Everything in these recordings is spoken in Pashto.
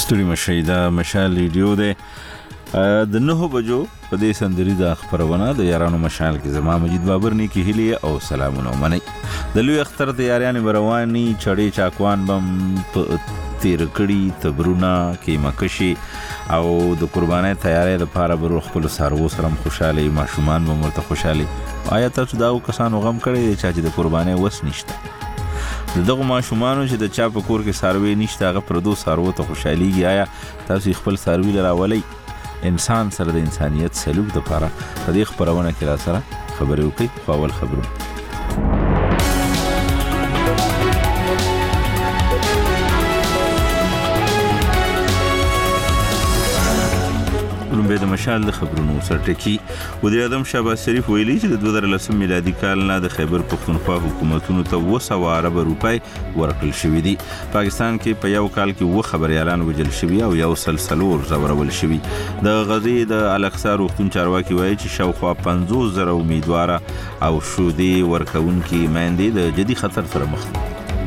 ستوري مشاهده مشال ریډیو ده د 9 بجو په دې سندري د خبرونه د یارانو مشال کې زما مجید بابر نه کې هلي او سلامونه منی د لوی اختر د یارانو برواني چړې چاکوان بم تیر کړي تبرونه کې مکشي او د قربانۍ تیارې لپاره بر خپل سارو سره خوشاله ماشومان مو مرته خوشاله آیا تاسو دا کسانو غم کړي چې د قربانۍ وس نشته دغه ماشومانو چې د چا په کور کې ساروي نشته هغه پر دوه سارو ته خوشاليږي آیا تاسو خپل ساروي لراولي انسان سره د انسانيت سلوک د لپاره په دې خبرونه کې را سره خبرې وکړي اول خبرونه به د مشال د خبرونو سرټکی وزیر اعظم شهباز شریف ویلي چې د 2010 میلادي کال نه د خیبر پختونخوا حکومتونو ته 200 ارب روپۍ ورکړل شوې دي پاکستان کې په یو کال کې و خبريالان وجل شوی او یو سلسلور زورول شوی د غزي د الاقصی روغتون چارواکي وایي چې شاوخوا 50,000 امیدوار او شودي ورکونکي مېندې د جدي خطر سره مخ دي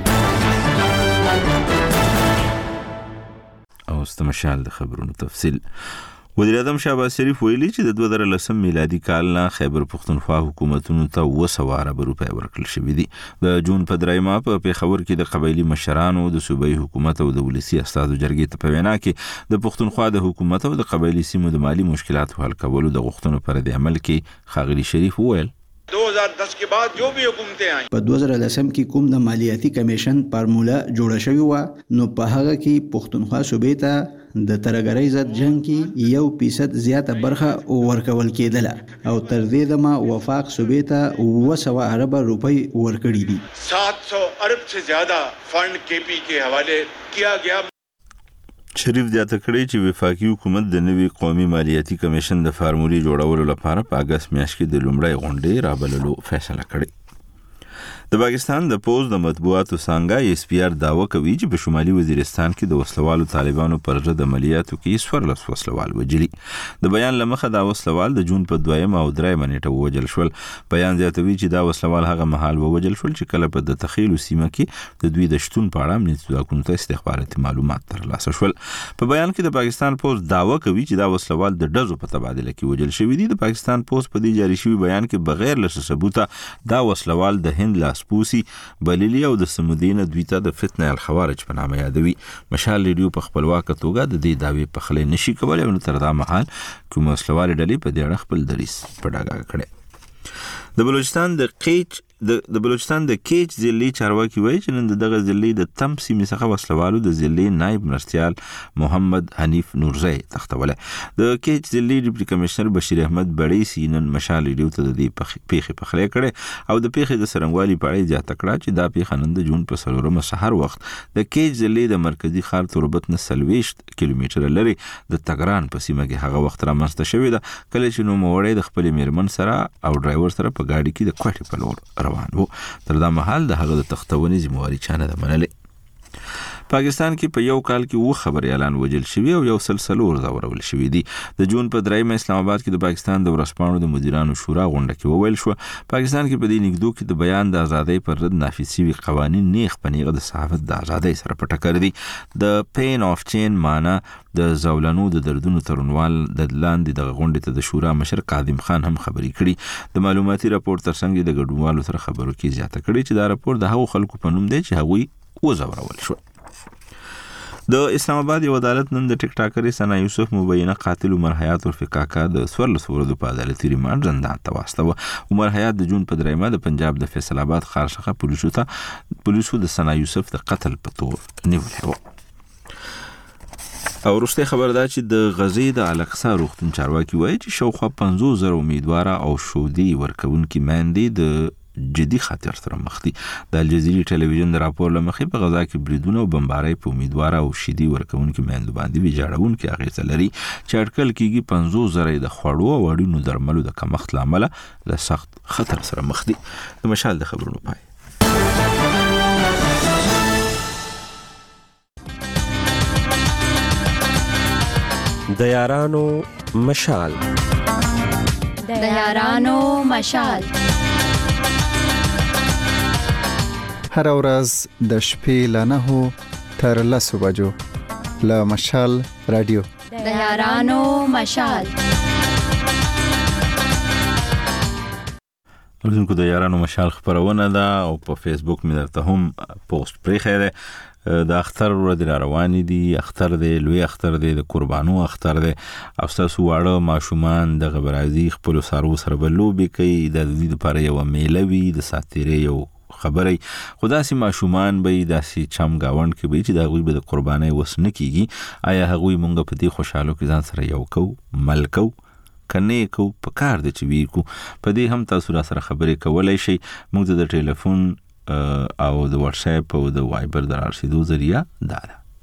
او استمشال د خبرونو تفصیل وزیر اعظم شهباز شریف ویلي چې د 2010 میلادي کال نه خیبر پختونخوا حکومتونو ته 200 ارب روپۍ ورکړل شوې دي د جون په درېمه په پیښور کې د قبایلی مشرانو د صوبایي حکومت او د ولسی استادو جرګې ته په وینا کې د پختونخوا د حکومت او د قبایلی سیمو د مالی مشکلاتو حل کولو د غوښتنو پر د عمل کې ښاغلي شریف وویل 2010 के बाद जो भी हुकूमतें आई په 2010 کې کوم د مالیاتي کمیشن فارموله جوړه شوې و نو په هغه کې پښتونخوا صوبې ته د ترګرۍ ضد جنگ کې 1% زیاته برخه ورکول کېدله او تر دې دمه وفاق صوبې ته 200 ارب روپۍ ورکړي دي 700 ارب سے زیادہ فنڈ KP के हवाले किया गया شریف زیاته کړی چې وفاقي حکومت د نوي قومي مالیاتي کمیشن د فارمولې جوړولو لپاره په اگست میاشت کې د لومړۍ غونډې رابللو فیصله کړې د پاکستان د پوز د مطبوعاتو څنګه SPR داوا کوي چې په شمالي وزیرستان کې د وسلوالو طالبانو پر ضد عملیاتو کې 14 وسلوال وجلي د بیان لمخه دا وسلوال د جون په 2 او 3 نیټه وجل شول بیان زیاتوي چې دا وسلوال هغه مهال وجل شول چې کله په د تخیل سیمه کې د دوی د شتون په اړه امنیتي ځواکونو ته استخباراتي معلومات ترلاسه شول په بیان کې د پاکستان پوز داوا کوي چې دا وسلوال د ډزو په تبادله کې وجل شوی دی د پاکستان پوز په دې جاری شوی بیان کې بغیر له ثبوته دا وسلوال د هند پوسی بلیلی او د سمودین دوی ته د فتنه الخوارج په نامه یادوي مشال ریډیو په خپلواک توګه د دې داوی په خله نشي کولای او تر دا مهال کوم مسلوال ډلې په دې اړه خپل دریس په ډاګه کړي د بلوچستان د کیچ ضلعي چارواکي وایي چې نن دغه ضلعي د تم سیمې څخه وسلوالو د ضلعي نائب مرستيال محمد حنیف نورزی تختوله د کیچ ضلعي ډیپټي کمشنر بشیر احمد بړی سینن مشال ریډیو ته د دې پیښې په خله کړي او د پیښې د سرنګوالي په اړه ځات کړه چې دا پیښه نن د جون په 4 سحر وخت د کیچ ضلعي د مرکزی ښار تربت نه 30 کیلومتر لري د تګران په سیمه کې هغه وخت رامنځته شوې ده کله چې نو موړې د خپل میرمن سره او ډرایور سره په گاډي کې د کوټې په لور روان وو تر دا مهال د هغه د تختونې ذمہواری چانه ده منلې پاکستان کې په یو کال کې و خبريالان وجل شوی او یو سلسلور زورول شوی دي د جون په 3 اسلام آباد کې د پاکستان د ورسپانو د مدیرانو شورا غونډه کې وویل شو پاکستان کې په دې نګدو کې د بیان د ازادۍ پر ضد نافذ شوی قوانين نیغ پنیغه د صحافت د ازادۍ سره په ټکر دي د پین اف چین معنی د زولانو د دردونو ترونوال د لاندې د غونډې ته د شورا مشر قادم خان هم خبري کړي د معلوماتي راپور ترڅنګ د ګډونوالو سره خبرو کې زیاته کړي چې دا راپور د هغو خلکو په نوم دی چې هغوی وزورول شو د اسلام آباد یو عدالت نن د ټیک ټاکرې ثنا یوسف مبینه قاتل عمر حیات او فقاکا د 14 ورځې په عدالتي ریماند زندان ته واستوه عمر حیات د جون په 3 د پنجاب د فیصل آباد ښار څخه پولیسو د ثنا یوسف د قتل په تور نیولې و او وروسته خبر ده چې د غزي د الاقصی روغتون چارواکي وایي چې شاوخوا 50,000 امیدوار او شودي ورکونکي مېندې د جدي خطر سره مخ دي د الجزیرې ټلویزیون د راپور لمخې په غزا کې بریدونه او بمبارۍ په امیدوار او شدي ورکونکي مېندو باندې ویجاړونکي اغېز لري چې اټکل کېږي 50,000 د خوړو او اړینو درملو د کمښت لامل له سخت خطر سره مخ دي د مشال د خبرونو پای د یارانو مشال هر ورځ د شپې له 9 تر 10 بجو له مشال رادیو د یارانو مشال. اوریدونکو د یارانو مشال خبرونه ده او په فیسبوک مې درته هم پوسټ پرې خیره. د اختر ورځ را روانې دي، اختر دی، لوی اختر دی، د قربانو اختر دی او تاسو واړه ماشومان د غبرازي خپل سارو سره بلوبي کوي. د دې لپاره یو میله وی د ساتيره یو خبرې خدا سي ماشومان به داسي چم گاوند کې به چې دا غوي به د قرباني وسنه کیږي. آیا هغوی مونږ په دې خوشاله کې ځان سره یو کو ملکو کنه کو په کار د چوي کو په دې هم تاسو را سره خبرې کولای شي. موږ د ټلیفون او د واتس اپ او د وایبر د رسیدو ذریعہ ده.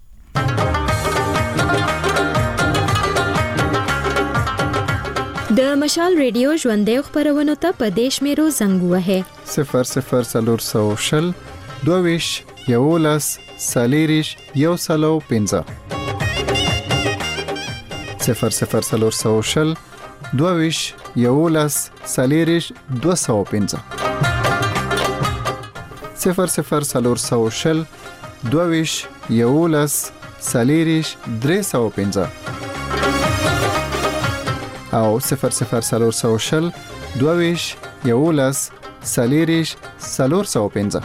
د مشال ریډیو ژوندې خبرونه ته په دیش میرو زنګ وه 0040 22 یولس سالیریش یو سلو 15 0040 22 یولس سالیریش 215 0040 22 یولس سالیریش 315 او 0040 22 یولس سالیریش 415.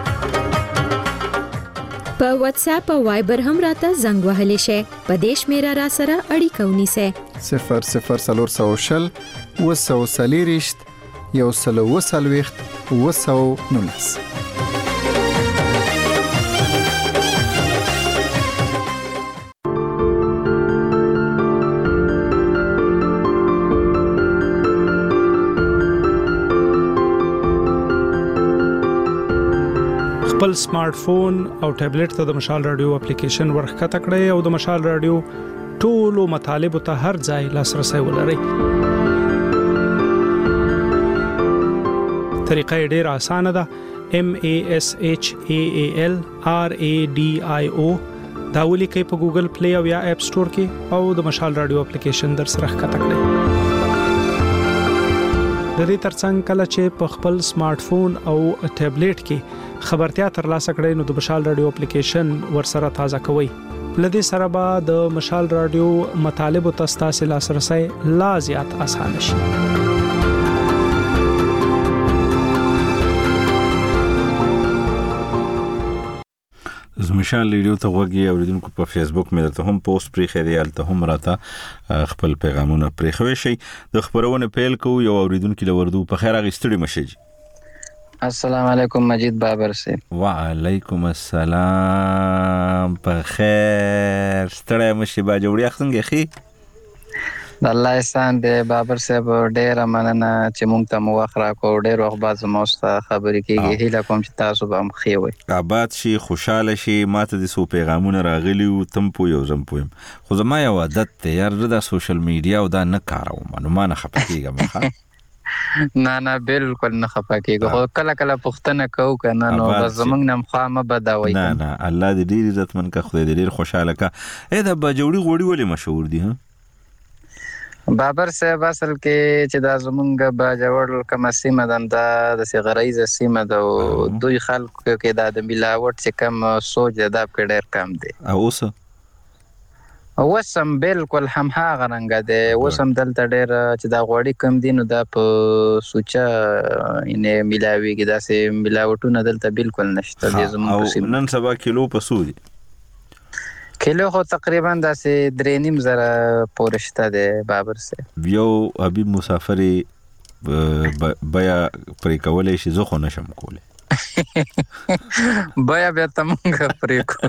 په واتس اپ او وایبر هم راته زنګ وهلی شي. په دیش میرا را سره اړیکه ونیسه 0040 وسو سالیریش یو سلو وسلويخت وسو نونس. خپل سمارټ فون او ټابلیټ ته د مشال رادیو اپلیکیشن ورخکته کړئ او د مشال رادیو ټولو مطالب ته هر ځای لاسرسي ولرئ. طریقه ډیره اسانه ده. MASHALRADIO دا ولیکئ په ګوګل پلی او یا اپ سٹور کې او د مشال رادیو اپلیکیشن در سره ښکته کړئ. د دې ترڅنګ کله چې په خپل سمارټ فون او ټابلیټ کې خبرتیا ترلاسه کړئ نو د مشال رادیو اپلیکیشن ورسره تازه کوئ. لدې سره به د مشال رادیو مطالب او تاسو لاسرسي لا زیات آسان شي. مشال ریډیو ته وګورئ. اوریدونکو په فیسبوک مې ته هم پوسټ پرې خیریال ته هم راته خپل پیغامونه پرې خوي شي. د خبرونه پیل کوو. یو اوریدونکو لوردو په خیر اغستړي مشج. السلام علیکم مجید بابر سے. وعلیکم السلام. په خیر ستړی مشي با جوړی څنګه خي؟ الله احسان دې بابر صاحب ډېر مننه چې مونږ ته مو وخرا کو ډېر وخت بعد زموسته خبرې کیږي. هیله کوم چې تاسو به هم خي وي. آباد شي خوشاله شي. ماته د سو پیغامونه راغلي او تم پو یو زم پویم. خو زما یو عادت ته یار د سوشل میډیا او دا نه کاروم. نو ما نه خپکیږم ښه. نه بالکل نه خپکیږم. خو کله کله پښتنه کو کنه نو زمنګ نم خامه بداوي. نه الله دې ډېر عزتمن کا خدای دې ډېر خوشاله کا. اې دا بجوړي غوړي ولې مشهور دي ها؟ بابر صاحب اصل کې چې دا زمونږ باجوړ کوم سیمه د صغریزه سیمه د دوی خلکو کې د ملاوت چې کم سوچ د په ډېر کم دي. اوسم بالکل هم هغه رنګ ده. اوسم دلته ډېر چې دا غوړي کم دي نو دا په سوچا انه ملاوي کې داسې ملاوتونه دلته بالکل نشته. زمونږ سیمه نن سبا کیلو پسو دي. کیلو خو تقریبا داسې 3.5 پورشته ده بابر سه. یو حبیب مسافری بیا پرې کولې شي زه خو نشم کوله. بیا به تمنګ پرې کو.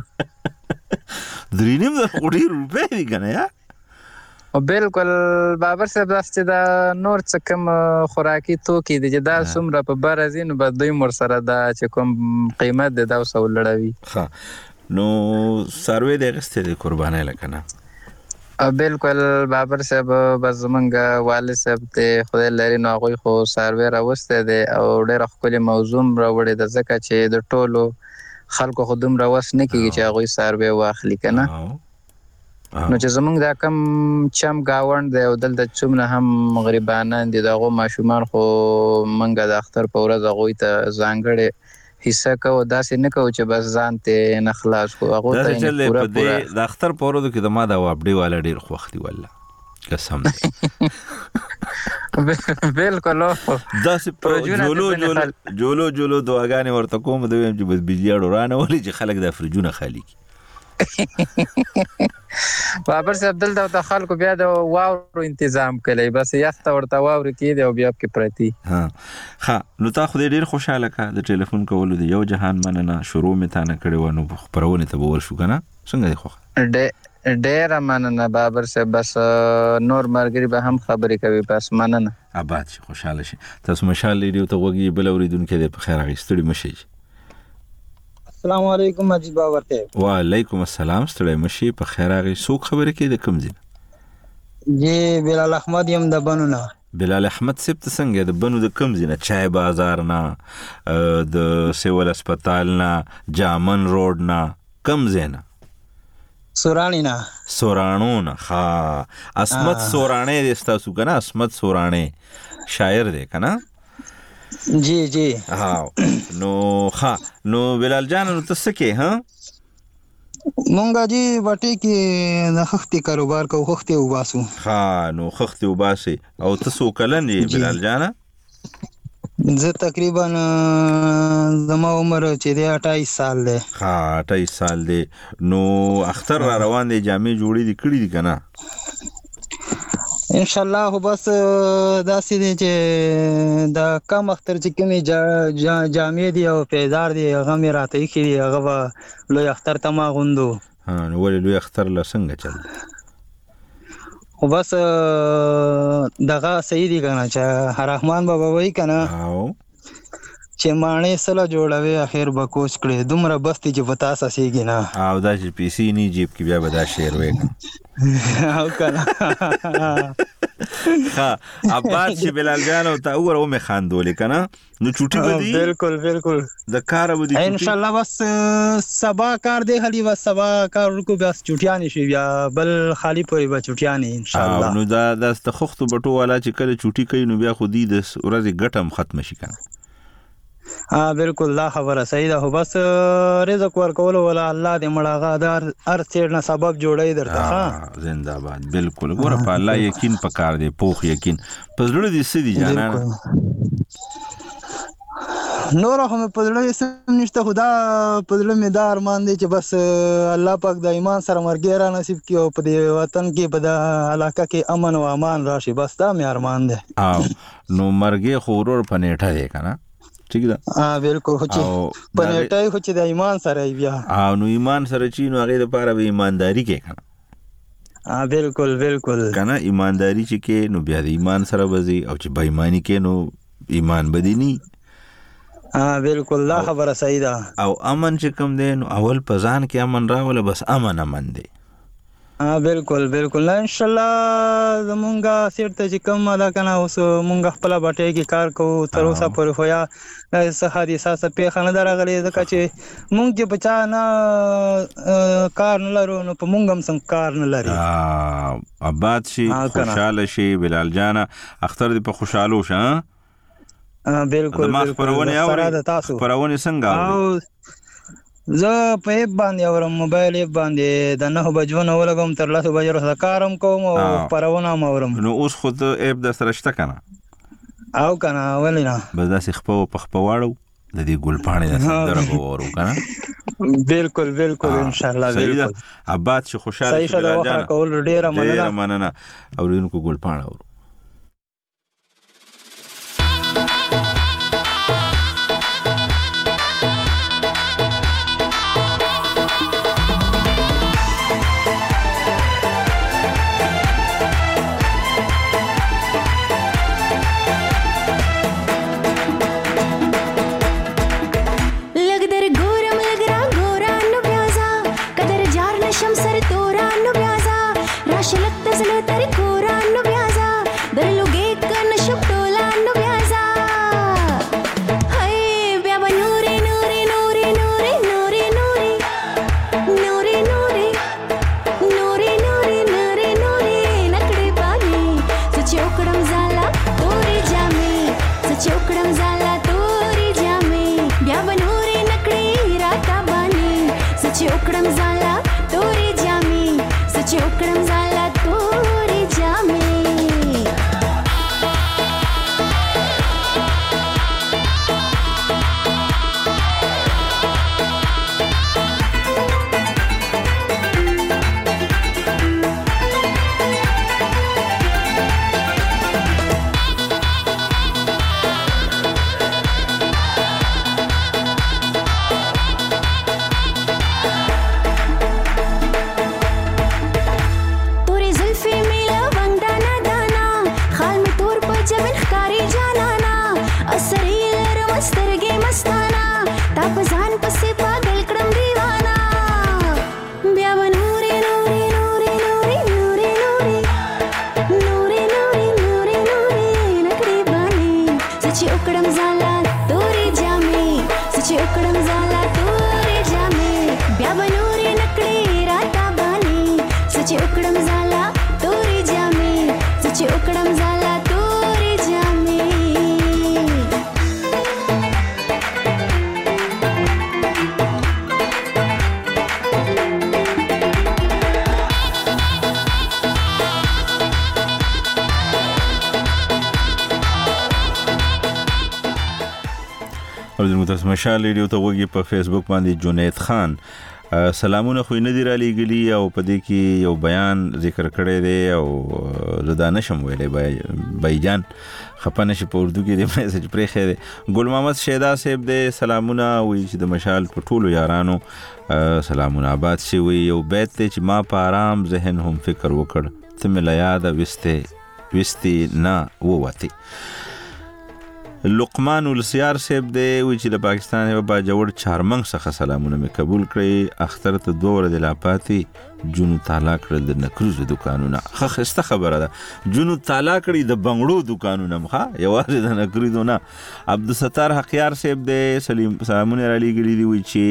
3.5 روپے دی کنه یا؟ او بالکل بابر صاحب داسته دا نور څه کم خوراکي توکي دي چې دا څومره په برازین په دوی مر سره دا چې کوم قیمت ده دا وسو لړوي. ها نو سروي د غستې قربانای لکنه. بالکل بابر صاحب بس منګه والد صاحب ته خدای لري نو غوي خو سروي راوسته دي او ډېر خپل موضوع راوړي د زکه چې د ټولو خلکو خودم راوس نه کیږي چې غوي سروي واخلي کنه. نو چې زمونږ دا کم چم گاوند دی او دلته څومره هم غریبانان دي دغه ماشومان خو منګه د اختر په ورځ غوي ته ځانګړي حصہ کو داسې نه کو چې بس ځان ته نه خلاص کو هغه دا ته چې پورا په دې د اختر په ورځو کې د ما دا اپډیټ والا ډیر خوختي والله قسم بالکل دا چې جولو دعاګانې ورته کوم د ویم چې بس بجلی اړورانه ولې چې خلک د فرجونه خالی کی بابر صاحب دلته د خلکو بیا د واورو تنظیم کړي بس یخته ورته واورو کې دی او بیا کې پرتی ها نو تا خو ډیر خوشاله کا د ټلیفون کولو د یو جهان مننه شروع می تا نه کړي ونه خبرونه ته ور شو کنه څنګه دی خو ډیر مننه بابر صاحب بس نور مرګري به هم خبرې کوي بس مننه آباد شي خوشاله شي تاسو مشال لري ته وګي بل اوریدونکو د خیر غیستړي مشي السلام علیکم حاجی باور ته وعلیکم السلام ستړی مشي په خیر غي سوق خبره کې د کم زین جی بلال احمد یم د بنو نه بلال احمد سپت څنګه د بنو د کم زین چای بازار نه د سیول هسپتال نه جامن روډ نه کم زین سورانو نه ها اسمت سورانه دستا سو کنه اسمت سورانه شاعر دی کنه جی نو بلال جان نو تسکه ها مونږه جی وټی کې د خختي کاروبار کو خختي وباسو ها نو خختي وباسي او تاسو کلن دی بلال جان زه تقریبا زما عمر چې دی 28 سال دی ها 28 سال دی نو اختر را روان دی جامع جوړی دی کړی دی کنه ان شاء الله بس داسې دي چې د کم اختر چې کومي جامع دي او پیدار دي هغه مې راته یې کړي هغه لوی اختر ته ما غوندو نو ولې لوی اختر لا څنګه چل خو بس دغه صحیح دي کنه چې رحمان بابا وایي کنه چې مانې سره جوړوي اخر به کوچ کړي دومره بستی چې پتا ساسيږي نه او دا چې پی سی نه جیب کې بیا به دا شعر وې او کنه ها اباد چې بلال جان او تا اور او مې خاندولې کنه نو چوټي بدی بالکل د کار ودی ان شاء الله بس سبا کار دی خلی بس سبا کار کو بس چوټیانی شي بیا بل خالی پوری به چوټیانی ان شاء الله نو دا د تخختو بټو والا چې کله چوټي کوي نو بیا خو دی د ورځې ګټم ختم شي کنه بالکل لا خبره صحیح ده بس رزق ورکول ولا الله دې مړه دار هر څیر نه سبب جوړي درته ها زنده‌باد بالکل ګوره په الله یقین پکار دی پوخ یقین پس لړ دې سدي جانا نور هم په لړ سم نشته خدا په لړ می دار مان دي چې بس الله پاک د ایمان سره مرګ را نصیب کړي او په دې وطن کې په د علاقه کې امن او امان راشي بس دا مې ارمان دی نو مرګ خورور په نیټه دی کنه ٹھیک ده بالکل خو چې پنيټای خو چې د ایمان سره بیا نو ایمان سره چې نو هغه لپاره به ایمانداری کې کنه بالکل کنه ایمانداری چې کې نو بیا د ایمان سره وځي او چې بېایمانی کې نو ایمان بدینی بالکل لا خبره صحیح ده او امن چې کوم دی نو اول پزان کې امن راول بس امن دی بالکل ان شاء الله زمونږه سیټ ته چې کوم دا کنه اوس مونږ خپل باټې کې کار کوو تر اوسه پورې خو یا څه حادثه په خانه درغلي ځکه چې مونږ کې بچا نه کار نه لرو نو په مونږ هم څنګه کار نه لري آباد شي خوشاله شي بلال جان اختر دې په خوشاله شه بالکل ما خبرونه څنګه زه په ایپ باندې اورم موبایل ایپ باندې د 9 بجو نه ولګم تر 10 بجو سره کارم کوم او پرونه اورم نو اوس خود ایپ د سره شته کنه او کنه ولینا بس دا سخپو په خپواړو د دې ګلپاڼې د سندره وورو کنه بالکل ان شاء الله بالکل آباد شي خوشاله شي راځه کول ډیره مننه اوریدونکو ګلپاڼه ورو चौकड़म जाला तोरी जामे ब्या बनूरी سچ وکړم زالا تورې جامې سچ وکړم زالا تورې جامې مشال ریډیو ته وګي په فیسبوک باندې جنید خان سلامونه خو نه دی را لېګلی او په دې کې یو بیان ذکر کړی دی او زدا نشم ویلې بای جان خپنه شي په اردو کې د میسج پرې خېده ګل محمد شیدا صاحب دې سلامونه وی چې د مشال په ټولو یارانو سلامونه آباد شي وی یو بیت چې ما په آرام ذهن هم فکر وکړ ته مې یاد وستي نه ووتی لقمان السیار صاحب دی وی چې د پاکستان یو باجوړ چارمنګ څخه سلامونه مې قبول کړی اختر ته 2 ورځې لا پاتې جنو تعالی کړل د نکروز دکانونه خسته خبره ده جنو تعالی کړی د بنگړو دکانونه مخه یوازې د نکروز نه عبدالستار حقیار صاحب دی سلامونه را لېږلي دی وی چې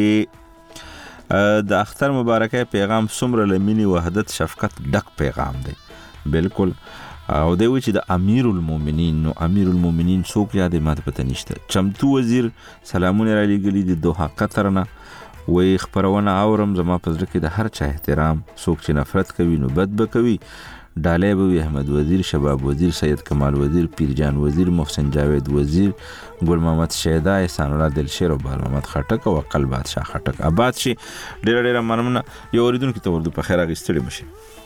د اختر مبارکه پیغام څومره لمنی وحدت شفقت ډک پیغام دی بالکل او دی وی چې د امیر المؤمنین څوک یاد ماته پته نشته چمتو وزیر سلامونه را لېږلي د دوحه قطر نه وی خبرونه اورم زما په ځل کې د هر چا احترام څوک چې نفرت کوي نو بد بکوي ډالې به احمد وزیر شباب وزیر سید کمال وزیر پیرجان وزیر محسن جاوید وزیر ګل محمد شیدا احسان الله دلشیر او بال محمد خټک او عقل بادشاه خټک آباد شي ډېر مننه یو اوریدونکو ته ورته په خیر اغستړي مشه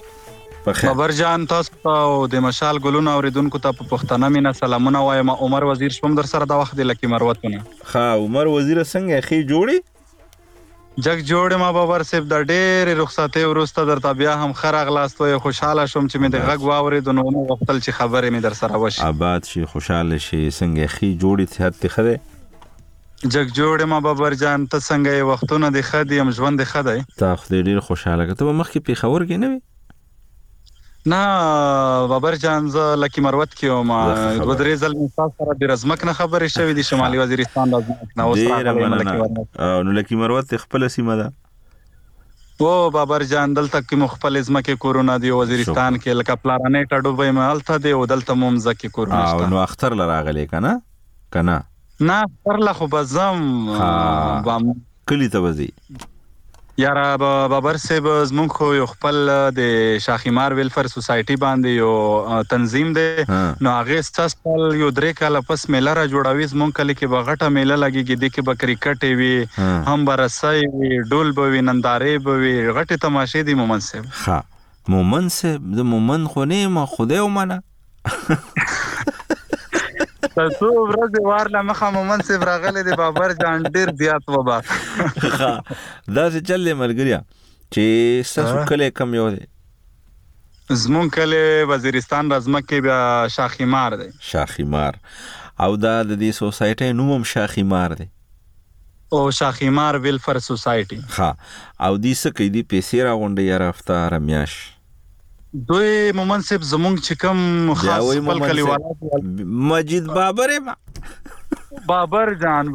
خبر جان تاسو او د مشال ګلونه اوریدونکو ته په پښتنه مینا سلامونه وایم عمر وزیر شپم در سره د وخت د لکی مروتونه ها عمر وزیر څنګه اخی جوړي جگ جوړ ما بابر سیب د ډېر رخصتې ورسته در بیا هم خره غلاستوي خوشاله شوم چې مې د غږ واورید نو نو وختل چې خبرې مې در سره وشي آباد شي خوشاله شي څنګه اخی جوړي ته خده جگ جوړ ما بابر جان ته څنګه وختونه د خدي هم ژوند د خدای ته خدای ډېر خوشاله کته مخ کې په خبر کې نه وي نه بابر جان ز لکی مروت کیو ما دو درې ځل مستاس سره د رزمک نه خبرې شوې دي شمالي وزیرستان رزمک نه اوس نو لکی مروت خپل سیمه ده او بابر جان دلته کې مخفل ازمکه کورونا دی وزیرستان کې لکه پلانې ټاډو به مالته دی او دلته مومزه کې کورونا او نو اختر لراغلی کنه نه اختر له خو بزم کلی ته وځي یارا بابر صاحب زمونږ خو یو خپل د شاخیمار ویلفر سوسایټي باندې یو تنظیم دی نو هغه ستاسو یو 3 کال پس میله را جوړاوي زمونږ کلی کې بغټه میله لګيږي د کې بکری کټي وي هم برسای وي ډول بوي نندارې بوي غټه تماشې دي مومن صاحب ها مومن صاحب د مومن خو نه ما خدای ومنه تاسو ورځ وارله مخه مومن صاحب راغله د بابر جان ډیر زیات وبا دا چې چلې ملګریا چې تاسو کله کم یو دي زمون کله وزیرستان رزمکه بیا شاخیمار دی شاخیمار او دا د دې سوسایټي نوم شاخیمار دی او شاخیمار ویلفر سوسایټي ها او دې څه کې دي پیسې راغونډي یا افطار میاش دوی مومن صاحب زمونږ چې کوم خاص خپل کلیوالات مجید بابر ما بابر جان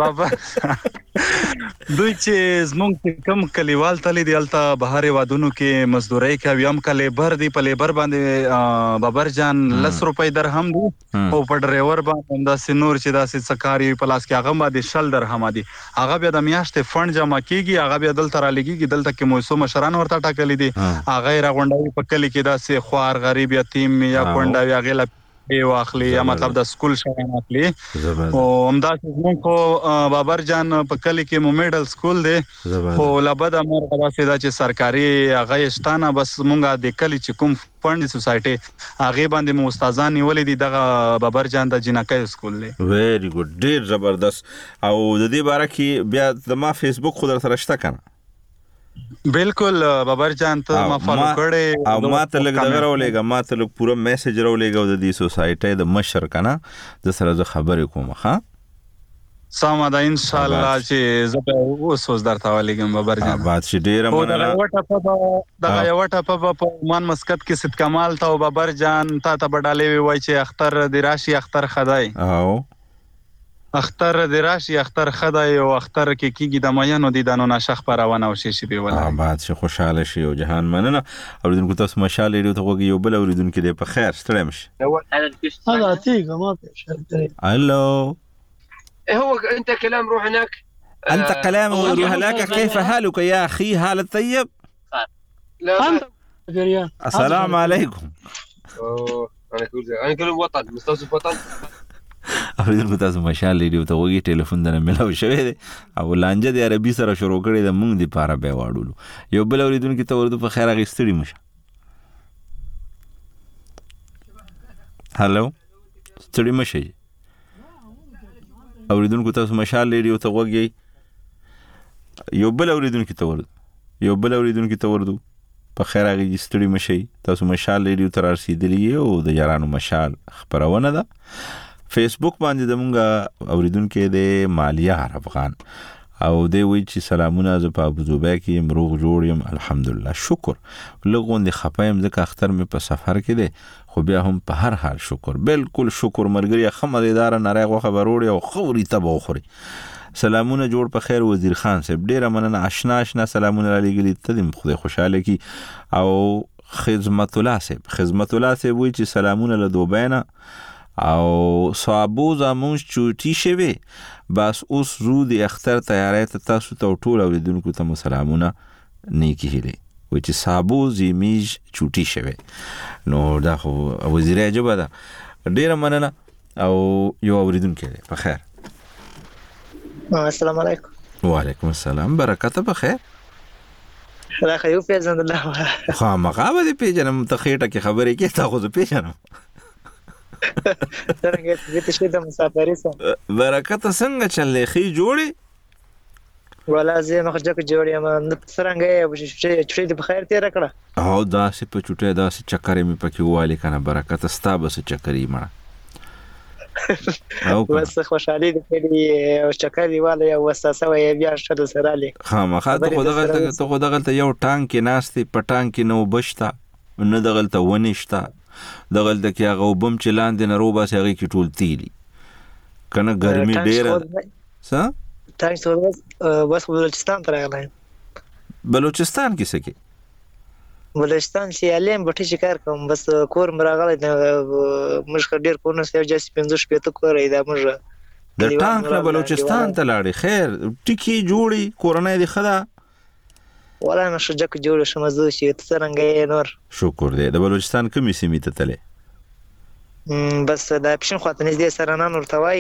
دوی چې زمونږ کم کلیوال تللی دی هلته بهر هیوادونو کې مزدورۍ کوي هم که لیبر دی په لیبر باندې بابر جان 10 روپۍ درهم دی او په ډریور باندې همداسې نور چې داسې څه کار وي په لاس کې هغه باندې 100 درهمه دي هغه بیا د میاشتې فنډ جمع کیږي هغه بیا دلته رالیږي دلته کې موسو مشران ورته ټاکلي دي هغه یې راغونډوي په کلي کې داسې خوار غریب یتیم یا کونډه وي هغې له واخلي یا مطلب د سکول شیان اخلي او همداسې زمونږ خو بابر جان په کلي کې مو میډل سکول دی خو له بده مرغه داسې ده چې سرکاري هغه یې شته نه بس مونږ د کلي چې کوم فنډ سوسایټي هغې باندې مو استادان نیولي دي دغه بابر جان د جنکۍ سکول دی ویری ګډ ډېر زبردست او د دې باره کې بیا د ما فیسبوک خو در سره شته که نه بالکل بابر جان ته ما فالو کړی او ما ته لږ دغه راولېږه ما ته لږ پوره میسج راولېږه د دې سوسایټۍ د مشر که نه د سره زه خبرې کوم ښه سمه ده انشاءالله چې زه به اوس درته ولېږم بابر جان آباد شي ډېره مننه دغه یوه ټپه به په عمان مسقط کې سید کمال ته او بابر جان تا ته به ډالۍ ووایي چې اختر دې راشي اختر ښه دی او اختر دې راشي اختر ښه دی او اختر کې کېږي د میینو دیدنو نشه خپرونه او شیشې به ولري آباد شي خوشحاله شي او جهان مننه اورېدونکو تاسو مشال ریډیو ته غوږ یو بل اورېدونکي دی په خیر ستړی مشي الو هو انت كلام روح هناك انت كلام روح هناك كيف حالك يا اخي حال الطيب السلام عليكم انا كلام وطن مستوصف وطن اورېدونکو تاسو مشال ریډیو ته غوږی ټلیفون دنه ملاو شوی دی او لانجه د عربي سره شروع کړی د مونږ دپاره بیا واړولو یو بل اورېدونکي ته ورته په خیر هغې ستړي مشه هلو ستړي مشئ اورېدونکو تاسو مشال ریډیو ته غوږی یو بل اورېدونکي ته ورځو په خیر هغې ستړي مشئ تاسو مشال ریډیو ته رارسېدلي او د یارانو مشال خپرونه ده فیسبوک باندې د مونږ اوریدونکو د مالیار افغان او دی وی چې سلامونه ز په ابوظبي کې یم روغ جوړ یم الحمدلله شکر لغون د خپایم ځکه اختر مې په سفر کې دی خو بیا هم په هر حال شکر بالکل شکر مرګري خمدار نارغه خبروري او خوري تبو خوري سلامونه جوړ په خیر وزیر خان صاحب ډیره مننه آشنا سلامونه لګلی ته دې خدای خوشاله کی او خدمت الله صاحب وی چې سلامونه له دوبینا او صابو زمونږ چوټي شوي بس اوس رو د اختر تیاری ته تاسو ته ټول اوریدونکو ته سلامونه نیکی هیلې وی چې صابو زمیج چوټي شوي نو دا خو وزیر عجبه ده ډیره مننه او یو اوریدونکو په خیر السلام علیکم وعلیکم السلام برکت په خیر خدا خیو پیژند الله خامخا به پیژنم ته خېټه کې خبرې کې تا خو پیژنم څنګه دې ته د مسافرۍ سره برکت څنګه چلې خې جوړې ولا زه مخجک جوړې ما څنګه چټې د بخیر تیر کړه او دا سه په چټې دا سه چکرې می پکې والی کنه برکت ستا بس چکرې مړه او بس خوشحالي دې او چکرې والی او وساسه وي بیا شته سره لې خامخا ته خو دغه یو ټانک کې ناشته پټان کې نو بشتا نه دغلته ونیشتا دغلته کې هغه وبم چې لاندې نه روبا سي هغه کې ټول تیلی کنه ګرمي ډیره څه تاسو بس بلوچستان ته راغلی بلوچستان کې څه کې بلوچستان چې علم بټي شکار کوم بس کور مراغله مشکل ډیر کورونه سره جاسي 15 شپته کور ایدا مړه د ټانک له بلوچستان ته لاړې خیر ټکی جوړي کورونه دي خدا ولا نشه جک جوړ شم زو چې څنګه نور شکر دې د بلوچستان کومې سیمې ته تلې بس د پښین خاطر نږدې سره نه نور توای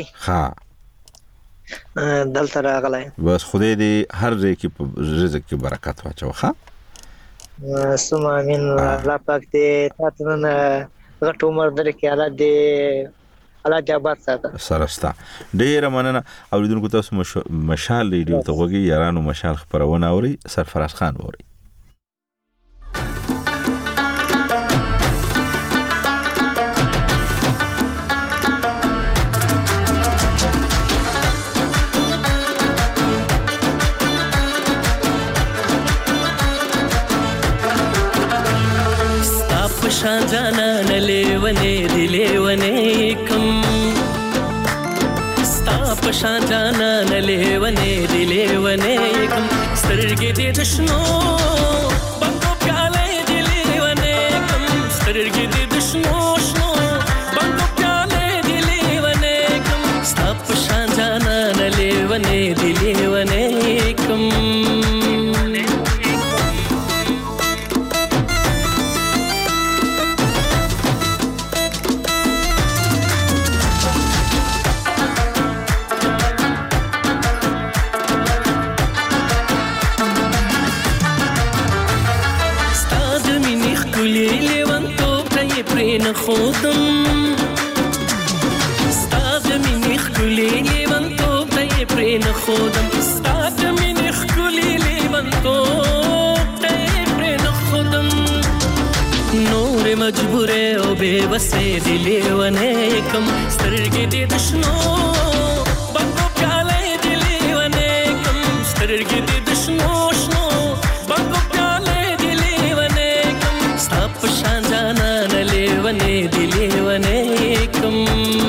ها دلته راغلی بس خدای دې هر ځای کې په رزق کې برکت واچو ها سم امين الله پاک دې تاسو نن غټ عمر درکې الله دې الله دې آباد ساته سرستا ډیر مننه اوریدونکو تاسو مشال ریډیو ته غوږی یارانو مشال خبرونه اوري سرفراز خان اوري شان جانا لیونه دی لیونه کم ستا پشان جانا نلیونه دی لیونه کم سترګې دې د شنو بنګو پیاله دی لیونه کم سترګې دې د شنو شنو بنګو پیاله دی لیونه کم ستا پشان جانا نلیونه دی لیونه کم نه خودم ستاد مینې خولې لیونتوب ته یې پرې نه خودم ستاد مینې خولې لیونتوب ته یې پرې نه خودم نور مجبورې او بې وسې دې لیونې کم سترګې دې د شنو بنګو پیاله دې لیونې کم سترګې دې د شنو شنو بنګو پیاله دې لیونې کم ستا په شان جانا لیونه دی لیونه کم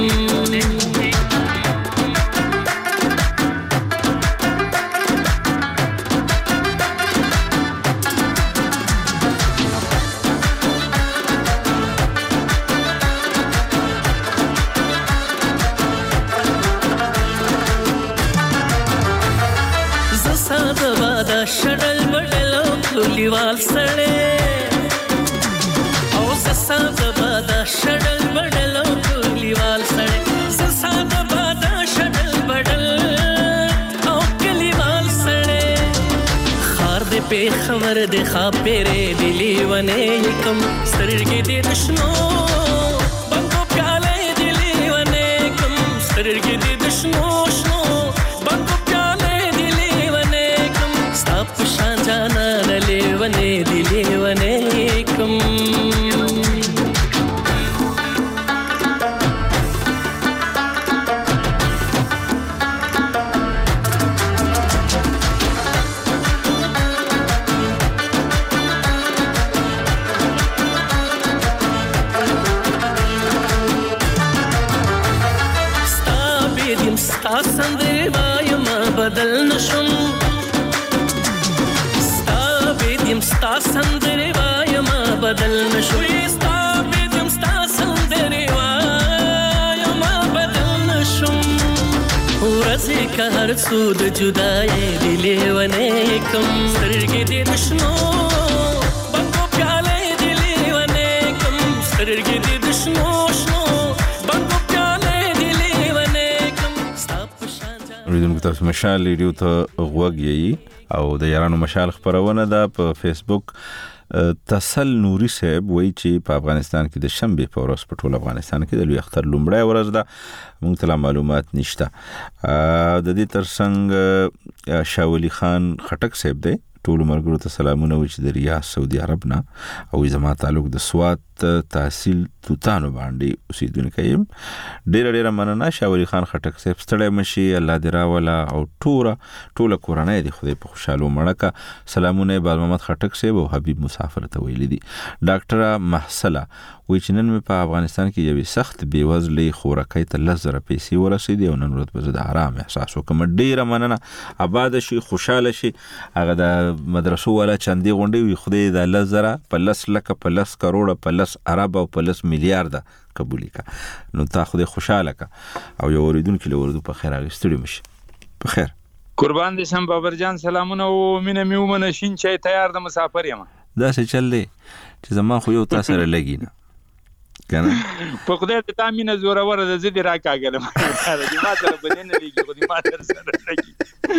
زسا د بادا شډل بډل کلیوال سړې زساد بادا شډل بډل کلیوال سړې زساد بادا شډل بډل او کلیوال سړې خار دې په خبر دې خاپېره دې لیونه کم سترګې دې د شنو بنګو پیاله دې لیونه کم سترګې دې د شنو شنو بنګو پیاله دې لیونه کم ستا په شان جانا لیونه دې لیونه کم ستا سندرې وایم بدل نشم ستا بيدیم ستا سندرې وایم بدل نشم ستا بيدیم ستا سندرې وایم بدل نشم ورځې که هر څو د جدایۍ دې لیونې کم سترګې دې د شنو بنګو پیاله دې لیونې کم سترګې دې د شنو شنو بنګو اوریدونکو تاسو مشال ریډیو ته غوږ یې او د یارانو مشال خبرونه ده په فیسبوک تسل نوري صاحب وایي چې په افغانستان کې د شنبه په ورځ په ټول افغانستان کې د لوی اختر لومړی ورځ ده موږ ته معلومات نشته د دې ترڅنګ شاولي خان خټک صاحب دی ټول مرګرو ته سلامونه و چې د ریاض سعودي عرب نه او زما تعلق د سوات تحصیل توتانو باندې اوسیدونکو یم ډېر مننه شاولي خان خټک صاحب ستړی مشي الله دې راولا او ټوله کورنۍ دې خدای په خوشاله مړکه سلامونه بال محمد خټک صاحب او حبیب مسافر ته ویل دي ډاکټر محسله وی چې نن په افغانستان کې یوې سخت بیوزلې خورکۍ ته 10,000 پیسې ورسېدې او نن ورځ په زړه آرام احساس وکم ډېر مننه آباد شي خوشاله شي هغه د مدرسو ولا چندې غونډې وي خدای د 10,000 په 10 لک په 10 کروڑ په 10 ارب او په 10 میلیارډ قبول کا نو تا خدای خوشاله کا او یو اوریدونکو له ورته په خیر اغستړي مشي په خیر قربان دې شم بابر جان سلامونه او مینه میومنه شین چای تیار د مسافر یم دا څه چلې چې زما خو یو تاسو سره لګی نه کنه په خدای ته تامینه زوره د زدي راکاګلم دا ما سره بدنه لګي خو دې ما سره لګي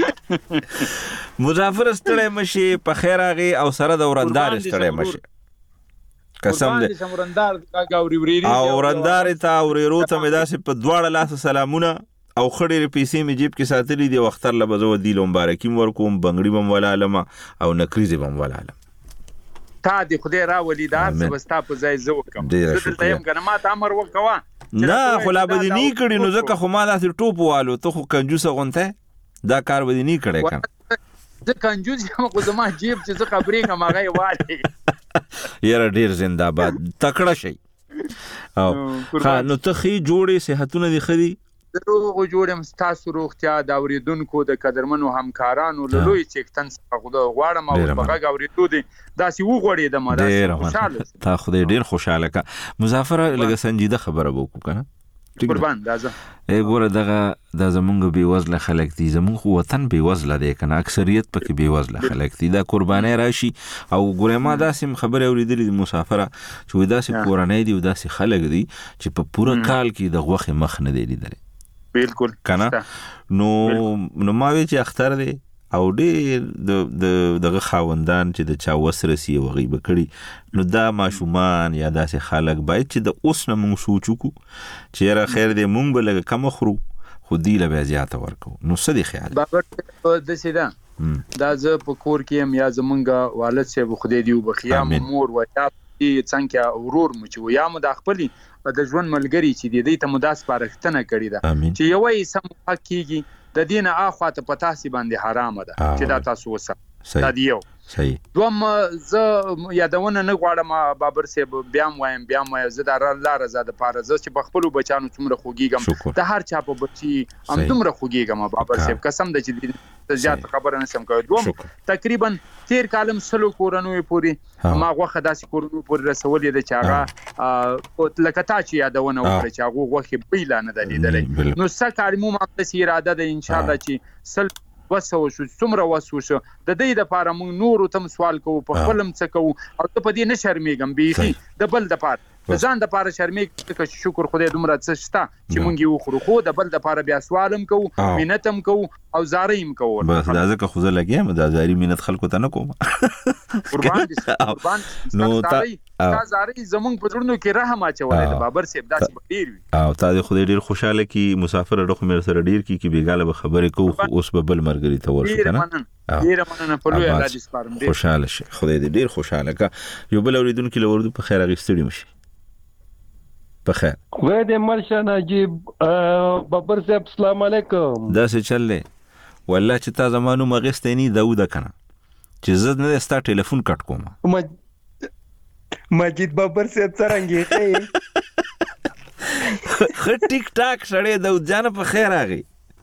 مسافر ستړی مشي په خیر اغي او سره د ورندار ستړی مشي قسم دې ورندار کاګوري وريري او ورندار ته وريرو ته مې داسې په دواړه لاس سلامونه او خړې پیسې مې جیب کې ساتلې دي وختر لبزو دی لومبارکیم ورکوم بنگړی بم ولا علم او نکریزي بم ولا علم تا دې خدای را ولیدار سبستا په ځای زو کوم زه دلته يم کنه ما ته امر وکوا نه خلا بدني کړي نو ځکه خو ما داسې ټوپ والو ته خو کنجوسه غونته دا کار بدني کړي کنه زه کنجوس یم خو زما جیب چې زه خبرې کوم هغه والی یاره ډیر زنده‌باد تکړه شي او نو ته خې جوړې صحتونه دي خدي دروغ جوړم ستاسو روغتیا د اوریدونکو د قدرمنو همکارانو له لوی چیکتن څخه غواړم او بغا اوریدو دي داسې وغوړې د مدار خوشاله تا خدای ډیر خوشاله کا مظفر لږه سنجیده خبره وکړه کنه قربان دازه ګوره دغه د زمونږ بیوزله خلک دي زمونږ وطن بیوزله دی کنه اکثریت پکې بیوزله خلک دي دا قرباني راشي او ګوره ما داسې خبره اوریدلې مسافره چې داسې کورنۍ دي او داسې خلک دي چې په پوره کال کې د غوخه مخ نه دی لیدل بالکل کنه نو ما وی چې اختر دی او ډېر دغه خاوندان چې د چا وسرسي او غیبه کړي نو دا ماشومان یا داسې خلک باید چې د اوس نه موږ سوچو چې را خیر دې موږ به لږ کم خورو خو دی له بیا زیاته ورکو نو څه دی خیال بابا د سیدا دا زه په کور کې یم یا زمونږ والد صاحب خدای دی وبخیا مور و یا څنګه ورور مو چې یا مو د خپل د ژوند ملګری چې د دې ته مداس پارښتنه کړې ده چې یوې سم حق کیږي د دینه اخواته پتا سي باندې حرام ده چې دا تاسو وسه دا دیو صحیح دوم ز یادونه نه غواړم بابر صاحب بیا وایم زه د الله رضا د پاره ز چې بخپلو بچانو څومره خوګیږم د هر چا په بچي هم څومره خوګیږم بابر صاحب قسم د چې زیات خبره نشم کوي دوم تقریبا 13 کالم سلو کورنوي پوری ما غوخه داسې کورنوي پوری رسولې د چاغه لکه تا چې یادونه وکړه چې هغه غوخه بیل نه دلیدلې نو څه کارمو ما د اراده ده ان شاء الله چې سل وسو شو څومره وسو شو د دې د پاره موږ نور تم سوال کوو په خپلم څه کوو او ته په دې نه شرمېږم بيخي د بل د پاره ځان د پاره شرمېږم چې شکر خدای دومره څه شته چې موږ یو خورو خو د بل د پاره بیا سوالم کوو مينتم کوو او زاریم کوو بس دا ځکه خو زه لګیم دا زاري مينت خلکو ته نه کوم قربان نو تا زاري زمونږ په جوړنو کې رحم اچولې د بابر صاحب داسې ډیر وي او تا د خدای ډیر خوشاله کی مسافر ډخ مې سره ډیر کی بیګاله به خبرې کوو اوس به بل مرګري ته ورشو کنه ډیر مننه په لوی الله دې سپارم ډیر خوشاله شي خدای دې ډیر خوشاله کا یو بل اوریدونکو له ورده په خیر اغستړي مشي بخیر وې د مرشد نجیب بابر صاحب السلام علیکم دا څه چلې والله چې تا زمانو مغستنی داوود کنه چې زه نه ستا ټلیفون کټ کوم مجید بابر صاحب څنګه خ ټیک ټاک شړې داوود جان په خیر راغی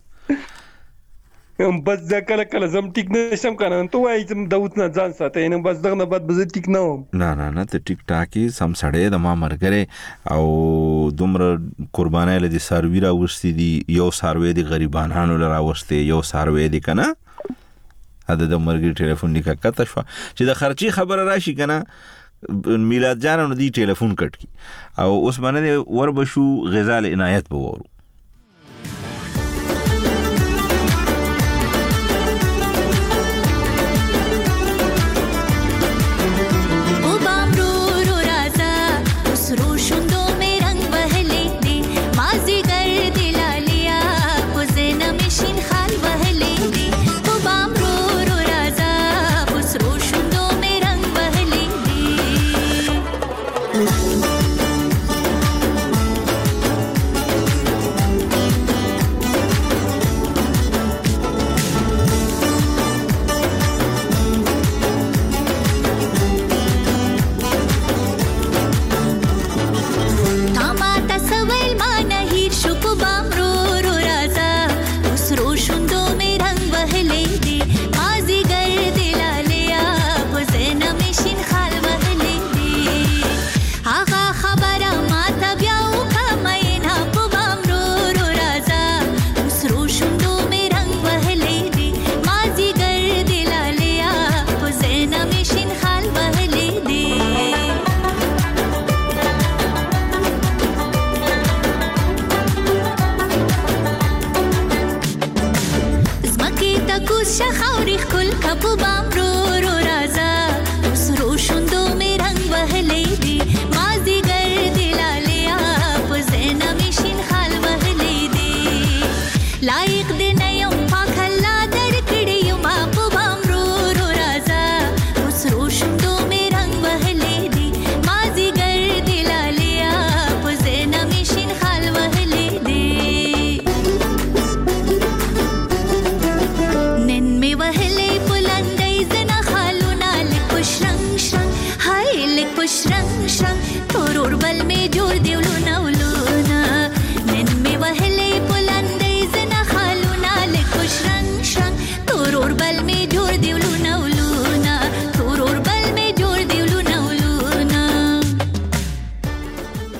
بس ځکه کله زم ټیک نشم کنه ته وایي چې داوود نه ځان ساتي نو بس دغه نه بعد به ټیک نه وم نه ته ټیک ټاکي سم سړې د ما مرګره او دومره قربانای لدی ساروی را وستي دي یو ساروی دي غریبانانو لرا وسته یو ساروی دي کنه اده د مرګي ټلیفون لیکه کته شو چې د خرچي خبره راشي کنه میلاد جان نو دی ټلیفون کټ کی او اوس باندې ور بشو غزال عنایت به ورو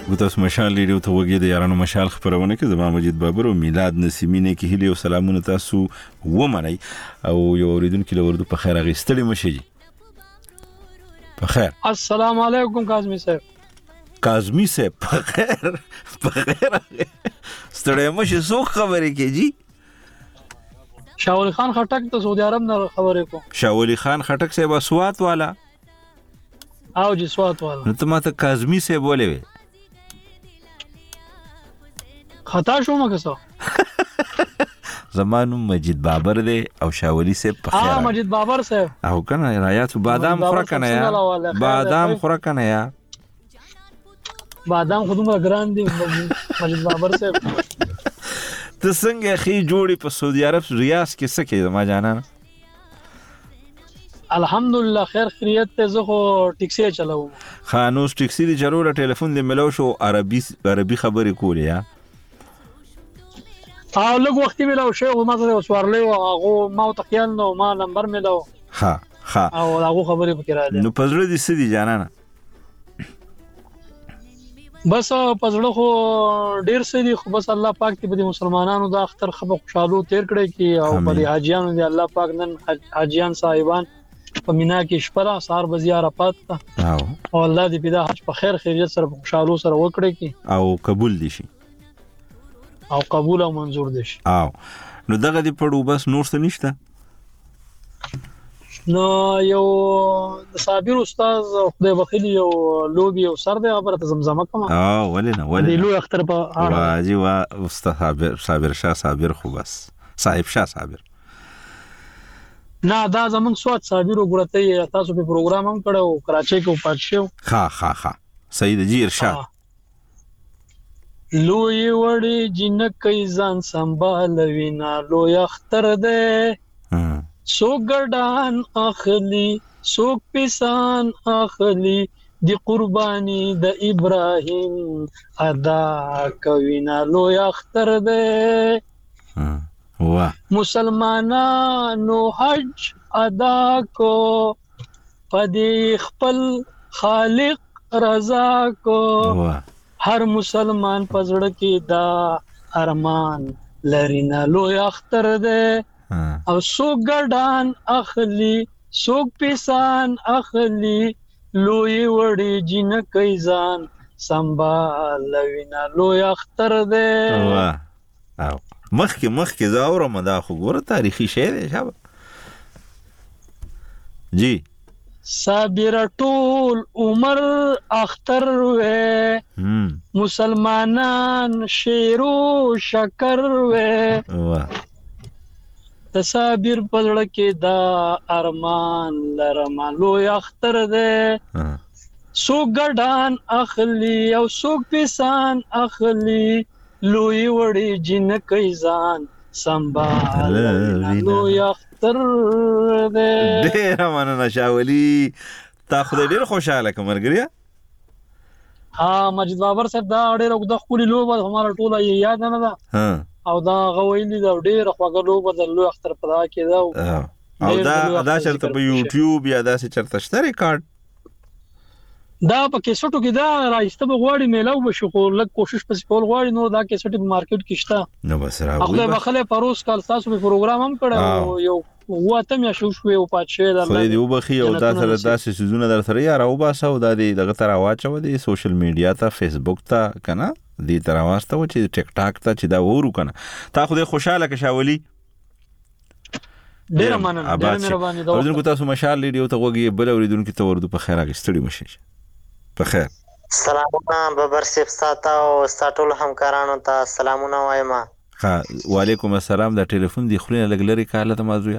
تاسو مشال ریډیو ته وګورئ د یارانو مشال خبرونه کې زما مجید بابر او میلاد نسیمینه کې هلي او سلامونه تاسو ومنئ او یو اوریدونکو له ورته په خیر اغستړي مشي په خیر. السلام علیکم کاظمی صاحب په خیر ستړی مشي سو خبرې کې جی شاولی خان خټک ته سعودي عرب نه خبرې کوم. شاولی خان خټک صاحب سوات والا او جی سوات والا نو ته ماته کاظمی صاحب ولې وې خطا شو مګه سو زمانو مجید بابر دی او شاولی صاحب په خیر. مجید بابر صاحب او کنه رایات بادام خورا کنه یا بادام خورا کنه یا بادام خودمره ګران دي مجید بابر صاحب. ته څنګه خې جوړي په سعودي عرب ریاض کې سکه ما جانان الحمدلله خیر خیریت ته زه خو ټیکسي چلاوم. خانوس ټیکسي دی ضرور ټلیفون دی ملو شو عربي خبرې کولې یا او لږ وخت ملو شو ما ته وسوارلې او هغه ما ته خیال نو ما نمبر ملو ها او هغه خبرې پکې را دي. نو پزړه دي سدي جانانا بس پزړه خو ډیر سدي خو بس الله پاک دې په مسلمانانو د اختر خبر خوشاله تیر کړي کی او په حاجیانو دې الله پاک نن حاجیان صاحبان په مینا کې شپره سار بزیاره پات او الله دې پیدا حج په خیر خیریت سره خوشاله سره وکړي کی او قبول دي شي او قبول او منظور دي شي. او نو دغه دې پړو بس نور څه نشته. نو یو صابر استاد خدای بخیلی یو لوبي او سر دی خبره زمزمه کوم ولې نه دی لو اختر په واجی وا استاد صابر شاه صابر خو بس صاحب شاه صابر نه دا زمون سواد صابر وګورته تاسو په پروګرام هم کړو کراچۍ کې پاتشو. ها سید جی ارشاد لوی وړي جنکې ځان سنبالوینا لوی اختر دی سو ګډان اخلي سو پیسان اخلي دی قرباني د ابراهيم ادا کوینا لوی اختر دی مسلمانانو حج ادا کو پدې خپل خالق رضا کو هر مسلمان پزړه کې دا ارمان لرینا لوی اختر دی او سوک ګډان اخلي سوک پیسان اخلي لوی وړي جنکې ځان سنبالوینا لوی اختر دی. او مخکې زاورم دا خو ګوره تاریخي شی دی شابه جی صابر ټول عمر اختر وې مسلمانان شیرو شکر وې تصابیر پزړه کې دا ارمان لرما لوی اختر دی سو ګډان اخلي او سو پیسان اخلي لوی وړي جنکې ځان سنبال لوی اختر دی. ډېر مننه شاولي تا خو ډېر خوشاله کومرګریا. مجید بابر صاحب دا ډېر وګد خولي لوبه هماره ټوله یاد نه ده او دا غوېلی دا ډېر خوږه لوبه د لوی اختر په دا کې دا او دا چرته په یوټیوب یا دا څه چرته شته ریکارډ دا په کیسټو کې دا راځته بغواړي میلاو بشو خو لږ کوشش پس کول غواړي نو دا کیسټ په مارکیټ کې شته نو بس راوي خپل بخله پروس کال تاسو په پروګرام هم کړو یو واته مې شوې او پاتشه دا خو دې وبخي او دا سره داسې سيزونه در سره یا راو باسه او دا دغه تر واچو دي سوشل میډیا ته فیسبوک ته کنه دې تر واسطه و چې ټیک ټاک ته چې دا ورو کنه تا خو دې خوشاله کې شاولي ډیر مننه ډیر مهرباني دا ورته تاسو مشال ریډیو ته وګورئ بل اوریدونکو ته ورته په خیر اگستړي مشه په خیر. سلامونه ببر صاحب ساته او ساتول همکارانو ته سلامونه وایم. ها وعلیکم السلام دا ټلیفون دی خلینه لګلري کاله ته مازویا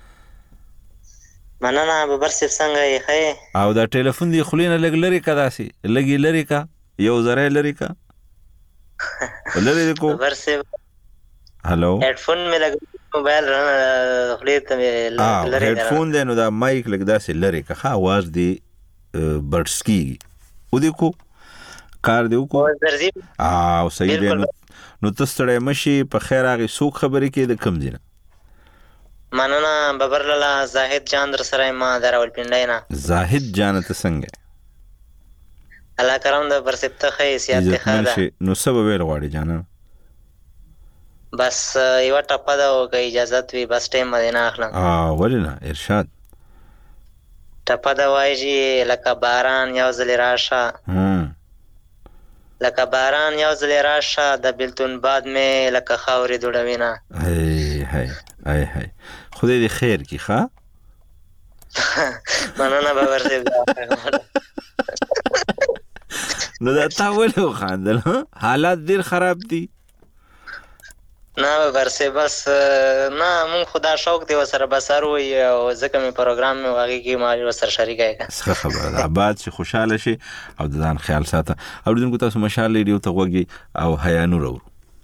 مننه ببر صاحب څنګه یې خې او دا ټلیفون دی خلینه لګلري کا داسي لګي لري کا یو زره لري کا ولري کو ببر صاحب هالو هډفون مې لګ موبایل خلیته لري هډفون دی نو دا مایک لګ داسي لري کا आवाज دی برسکی و دې کو کار دی کو او صحیح دی نو تستړی مشي په خیر هغه سوق خبرې کې د کم دینه مننه ببر لاله زاهد جان در سره ما دراول پینډای نه زاهد جان ته څنګه الله کرام د برسب ته حیثیت ته خاله نو سبب ویل غواړي جانا بس یو ټپه دا او که اجازه وي بس ټیم مدینه اخلم ولنا ارشاد ټپه دا وایي لکه باران یو ځل راشه لکه باران یو ځل راشه د بلتون باد مې لکه خاورې دوړوینه هی خدای دې خیر کی ښه مننه بابر صاحب نو دا تا ولې وخاندل حالات ډېر خراب دي نه بابر صاحب بس نه مونږ خدا شوق دی ورسره بسر وي او ځکه مې پروګرام مې هغې کې ما ورسره شریکه یې ښه خبره ده آباد شي خوشحاله شي او د ځان خیال ساته اورېدونکو تاسو مشال ریډیو ته غوږ او حیا نور اورو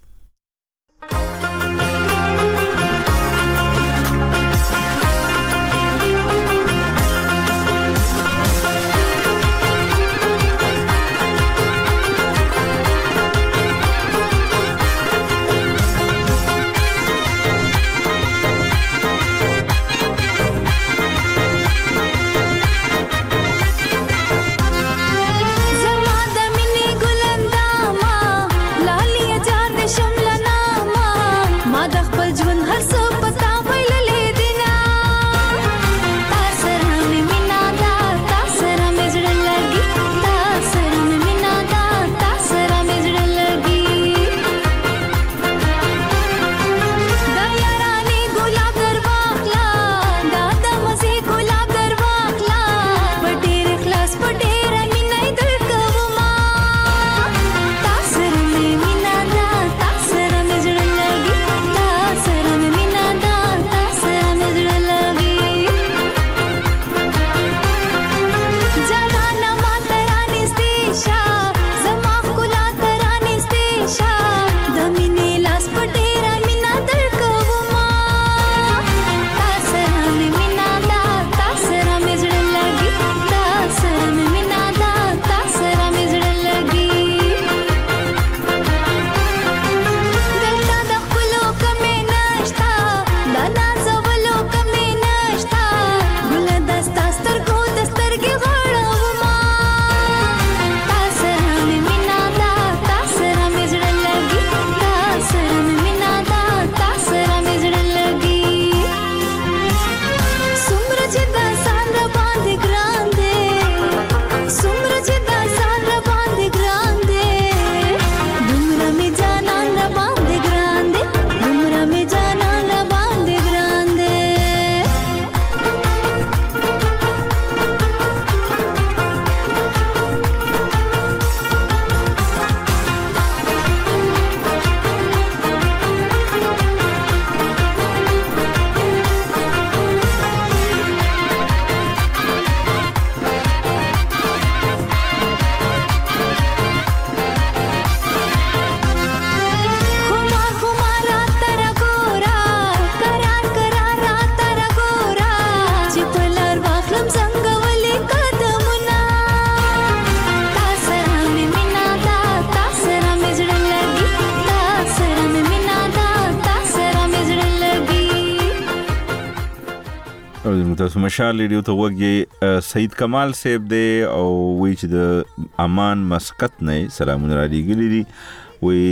تاسو مشال ریډیو ته وګورئ سید کمال صاحب دی او وی چې د امان مسقط نه سلامونه را لېږلي دي وی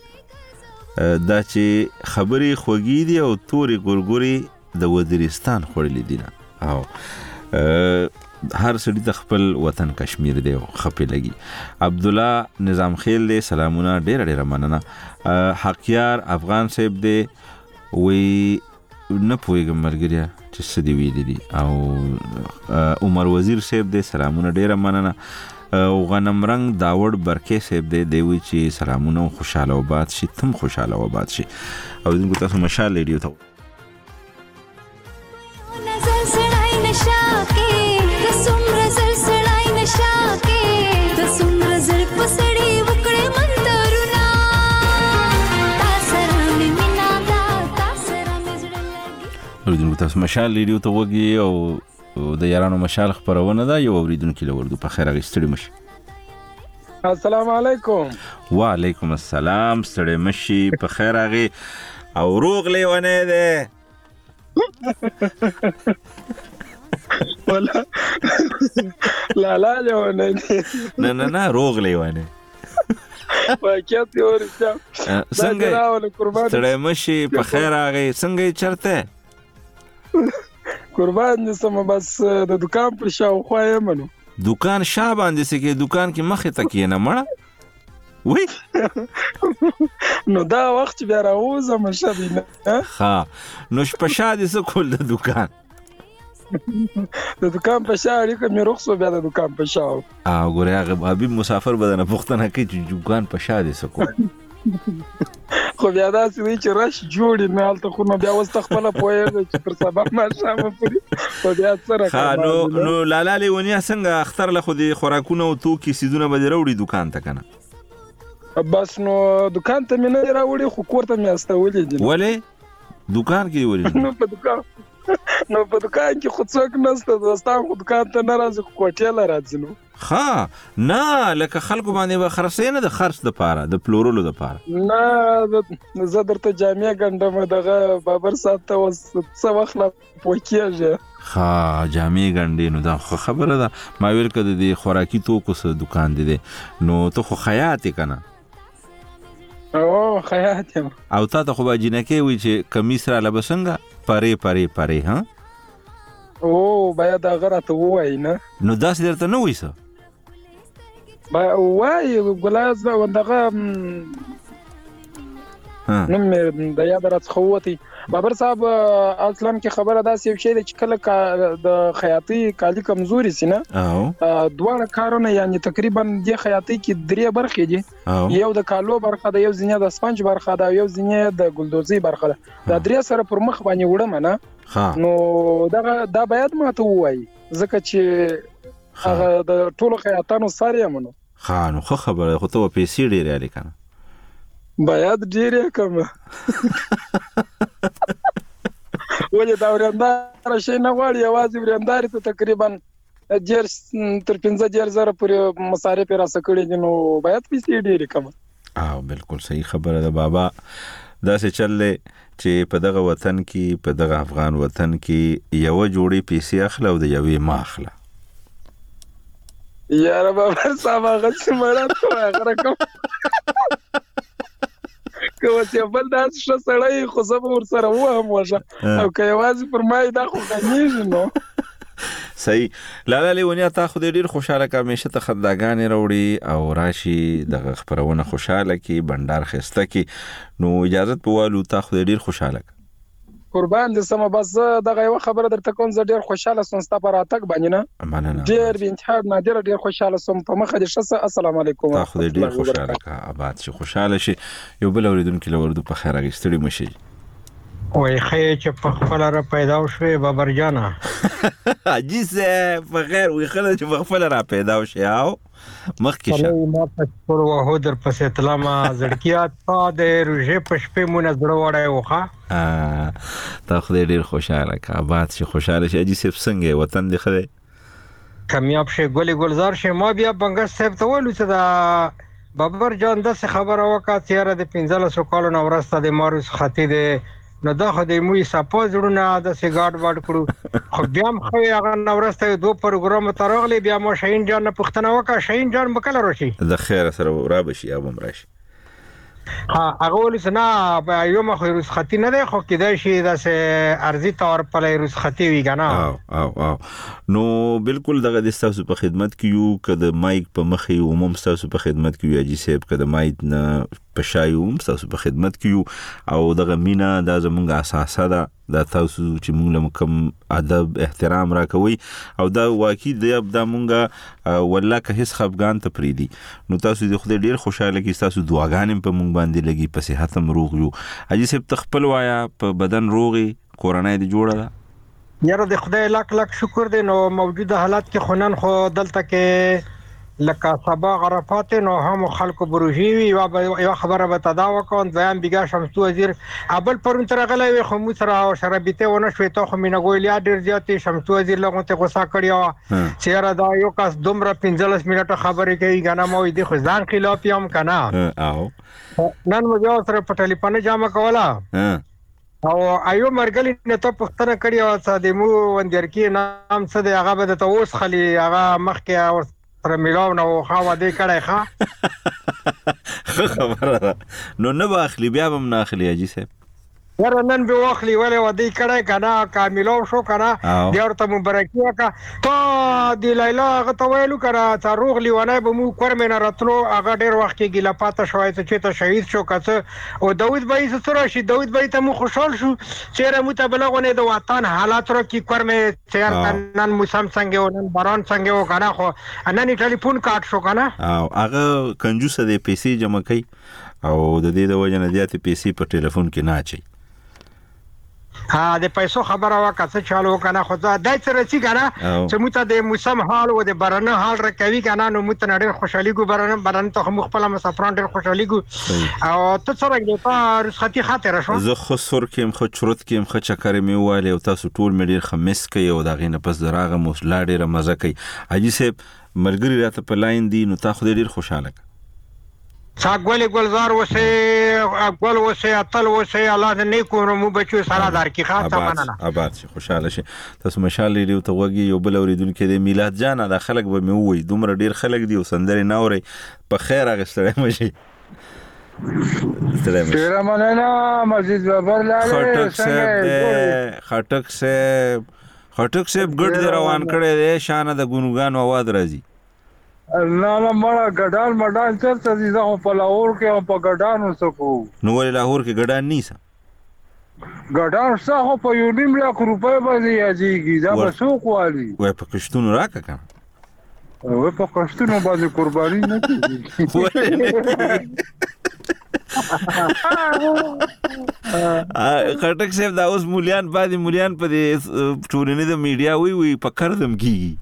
دا چې خبرې خوږې دي او تورې ګورګورې د وزیرستان خوړلې دي نه او هر سړي د خپل وطن کشمیر دی او خپې لګي عبد الله نظام خیل دی سلامونه ډېر مننه حقیار افغان صاحب دی وی نه پوهېږم ملګریا چې څه دې ویلي دي او عمر وزیر صاحب دی سلامونه ډېره مننه او غنم رنګ داوړ برکې صاحب دی وی چې سلامونه خوشحاله وباد شي تم خوشحاله وباد شي او دغه تاسو مشال ریډیو ته اوریدونکو تاسو مشال ریډیو ته وګورئ او د یارانو مشال خبرونه ده یو اوریدونکو له وردو په خیر غوښتل مشي السلام علیکم وعلیکم السلام ستړي مشي په خیر غي او روغ لیونه ده ولا لا لیونه نه روغ لیونه واقعیت یې ورته څنګه ستړی مشي په خیر راغی څنګه چرته قربان دې سم بس د دکان پر شاوخوا یې منو دکان شا باندې سکه دکان کې مخه تکې نه مړه وای نو دا وخت بیا راوځم شبینه ها نو شپه دې څه کول د دکان د دکان په شاړې کوم رخصو بیا د دکان په شاو ګورې هغه حبیب مسافر بدنه پختنه کوي چې دکان په شا دې څه کول خو بیا دا چې رش جوړی نه الته خو نو بیا وسته خپل پوهه چې پر سبا ما شامه پوری خو بیا سره نو لالا لیونیا څنګه اختر له خو دې خوراکونه او توکي سیدونه به وروړي دکان ته کنه بس نو دکان ته مې نه راوړي خو کور ته مې استولې دي ولې دکان کې ولې نو په دکان کې خو څوک نشته دوستان خو دکان ته نه راځي خو کوټې لا راځي نو ها نه لکه خلکو باندې به خرڅې نه د خرڅ د پاره د پلورلو د پاره نه زه درته جامع ګنډم دغه بابر ساته وس څه وخت لا پوکیږي ها جامع ګنډې نو دا خبره ده ما ویل کده د خوراکي توکو سره دکان دی نو ته خو خیاط کنه او خیاط او تا ته خو به جنکه وي چې کمیس را لبسنګه پاره ها او بیا دا غره وای نه نو داس درته نه وایسه وای ګلاز وندغه نو مې د یاد راځخوتی بابر صاحب اصلا کې خبره داسې یو شی چې کله د خیاطي کالی کمزوري سينه دواړه کارونه یعنی تقریبا د خیاطي کې درې برخې دي یو د کالو برخه ده یو ځینې د سپنج برخه ده یو ځینې د ګلدوزي برخه ده دا درې سره پر مخ باندې وړم نه نو دا باید ماته وای ځکه چې هغه د ټولو خیاطانو سره یمنو نو خو خبره خو ته پیسې ډېرې اړ کنه باید ډېرې کم ولې دا ورندار شي نه غواړي یوازې ورندار ته تقریبا تر 15,000 پورې مصارف را سکړي دي نو باید پیسې ډېرې کم بالکل صحیح خبره ده بابا دا څه چلې چې په دغه وطن کې په دغه افغان وطن کې یو جوړي پیسې اخله او د یوې ما اخله یاره بابا صاحب هغه څه مړه ته هغه کوم کوم چې بل داس څه سړی خو زه ور سره وهم وژه او که یوازې پر ما دا خو غنیږي نو صحیح لالا لیونیا تا خو ډیر خوشاله کا همیشه ته خنداګانې راوړي او راشي د خبرونه خوشاله کی بندر خسته کی نو اجازه پوالو تا خو ډیر خوشاله قربان دې سم بس دغه یو خبره درته کوم زه ډیر خوشاله سم ستا پر اتک باندې نه ډیر انتخاب نادر ډیر خوشاله سم په مخه دې شسه السلام علیکم تا خو ډیر خوشاله کا آباد شي خوشاله شي یو بل اوریدونکو لورد په خیر غستړي مشي وای خې چې په خپل را پیدا شوې بابر جانا عجیزه په خیر وي خلک چې په خپل را پیدا شي او مخکې شه ما په پر وهو در پسې تلما زړکیات په د روزه په شپې مونږ زړه وړای وخه تا خو ډیر خوشاله کا آباد شي خوشاله شي اجي سپ څنګه وطن دی خره کامیاب شي ګولې ګلزار شي ما بیا بنګر صاحب ته ولو چې دا بابر جان د خبره وکړه چې را د 1500 کالو نو ورسته د ماروس ختی دی نو دا خو د موي سپو جوړونه د سیګارډ واټ کړو خو بیا خو هغه نورسته دوه پروګرام ترغلي بیا مو شاهین جان پښتنه وکړه شاهین جان بکله راشي د خیر سره را بشي ابو مراشي هغه ولسنا یو مخ رسختی نه دی خو کېدای شي د ارزي تور په رسختی وی کنه او نو بالکل دغه د تاسو په خدمت کې یو کده مایک په مخې عموم تاسو په خدمت کې یو اجي صاحب کده مایک نه پښایوم تاسو په خدمت کې یو او دغه مینا د زمونږ اساسه ده دا تاسو چې موږ له کوم ادب احترام راکوي او دا واقعي د مونږه والله که هیڅ خفغان ته پریدي نو تاسو د خدای ډیر خوشاله کی تاسو دعاګانې په مونږ باندې لګي په صحت هم روغ یو اجي صاحب تخپل وایا په بدن روغي کورونای دی جوړه ده یاره د خدای لاک شکر دی نو موجوده حالات کې خنن خو دلته کې لکه سبا غرفات نو هم خلکو بروجي یو خبره به تداوا کوم بیان بیګا شمس وزیر ابل پرون تر غلې خو مو سره شربته ونه شوي ته خو مینه ګولیا ډیر زیاتې شمس وزیر لغه ته غوسه کړیو چیرې دا یو کس دومره 15 منټه خبرې کوي غنا مو دې خو ځان خلاف یم کنه او نن مو یو سره په ټلیفون جامه کولا او ایو مرګلی نه ته پښتنه کړی او صادې مو وندر کې نام څه دی هغه به ته اوس خلی هغه مخکې اور سره ملاو نو خوا دې کړای ښه خبره نو نه باخلی بیا هم نه اخلي اجي صاحب ورنن به واخلي ولې ودی کړای کنه کاملو شو کنه دی ورته مبارکي وکا ته دی لیلا هغه ته ویلو کنه ته روغ لیونه به مو کورمه نه راتلو هغه ډیر وخت کې ګیلا پاته شوی چې ته شهید شو کڅ او داوود بای سره شي داوود بای ته مو خوشحال شو چیرې مو ته بلغونه د وطن حالات رو کې کورمه چیر نن موسم څنګه و نن باران څنګه و کنه خو نن ټلیفون کاټ شو کنه او هغه کنجوس دی پیسې جمع کوي او د دې د وجه نه زیات پیسې په ټلیفون کې نه اچي ها د پیسو خبره وکړه چالو کنه خو دا دای سره چې کنه چې موږ ته د موسم حال او د بارانه حال راکوي کنه نو موږ ته ډېر خوشالي ګو باران ته مخ خپل مسافران ډېر خوشالي ګو او ته څنګه د رخصتي خاطر شو زه خو سر کې مخ چرت کې مخ چکر می واله او تاسو ټول مې ډېر خمس کوي او دا غینه پس دراغه موسلا ډېر مزه کوي اجي صاحب ملګری راته په لاین دي نو تاسو ډېر خوشاله څاګولې ګلزار وسه اقبال وسه اتل وسه الله دې نیکو مو بچو سره دار کی خاصه مننه آباد شي خوشاله شي تاسو مشال لري ته وګي یو بل اوریدونکو د میلاد جان د خلک به مې وې دومره ډیر خلک دی او سندري ناوري په خیر اغستره مشي ډیر مننه مزید بابر لاله خټک صاحب ګډ روان کړي دی شان د ګونګان आवाज راځي نه مړه ګډان مډان چرته دي زه په لاهور کې او په ګډان وسکو نو ولې لاهور کې ګډان نیسه ګډان څه په یو نیم لک روپۍ باندې یادېږي دا به څوک والي وای په کښتونو راکه کنه وای په کښتونو باندې قرباني نه کیږي خټک صاحب دا اوس مولیان په دې ټولنې د میډیا وی په کردم کیږي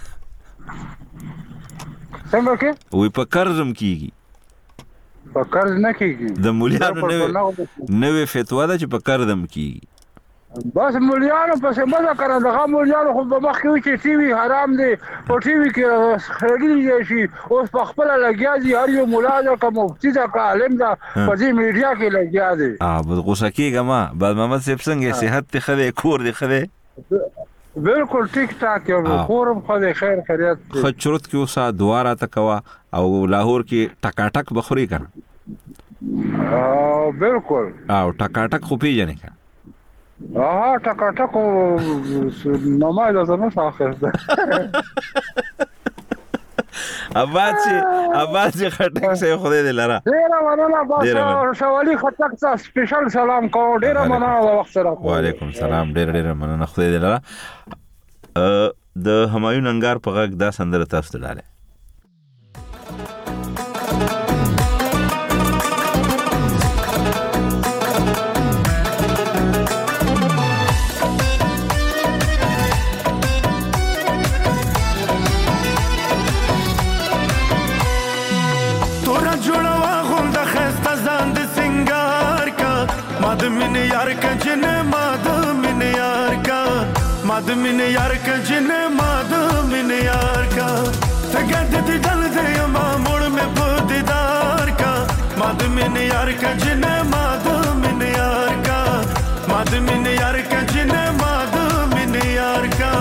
څنګه کې وی په قرضم کیږي په قرض نه کیږي د مولیانو نوې فتوا ده چې په قرضم کیږي بس مولیانو په څه مزه کړه دغه مولیانو خو په مخ کې چې ټي وي حرام دی په ټي وي کې خړلې شي اوس په خپل لګیا دي هر یو مولا دا کوم مفتي دا عالم دا په دې میډیا کې لګیا دي بس غوسه کېږه ما بعد محمد صاحب څنګه صحت ته خده کور دی خده بالکل ټیک ټاک یو خورم خو خیر خیریت خچرت کې اوسه دواره تکوا او لاهور کې ټکاټک بخوري کنه بالکل او ټکاټک خو پیژنې کنه ټکاټک نومای ده نه اخر ده اباد خټک سه خوده دې لرا ډیر مننه بس شوالي خټک ته سپیشل سلام کوم ډیر مننه وخت سره وعلیکم سلام ډیر مننه خوده دې لرا د همایون انګار په غږ دا سندره تاسو ته لاله مادمین یار کا جن مادمین یار کا مادمین یار کا جن مادمین یار کا تگد دل دے مامور میں دیدار کا مادمین یار کا جن مادمین یار کا مادمین یار کا جن مادمین یار کا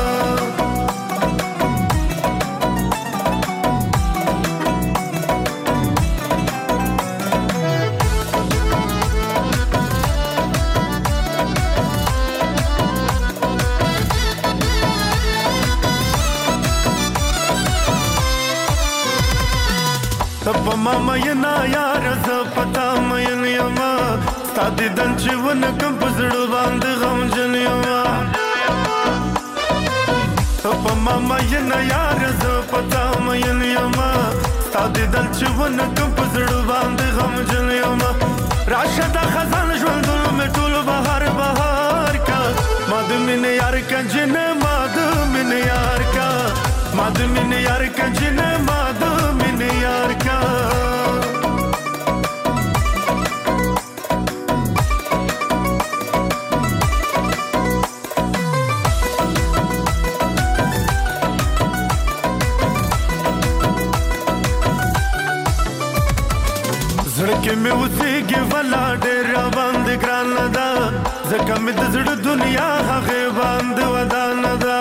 تب ماما ینا یار ز پتا مې نیما ستادي دن چې ون کوم پزړ باندې غم جنیما تب ماما ینا یار ز پتا مې نیما ستادي دن چې ون کوم پزړ باندې غم جنیما راشد خزان ژوند مې ټول بهار کا مادمین یار کا جن مادمین یار کا مادمین یار کا جن مادمین یار کا زړه کې مې اوسېږي ولا ډېر باندې ګران ده ځکه مې د زړه دنیا هغې باندې ودان ده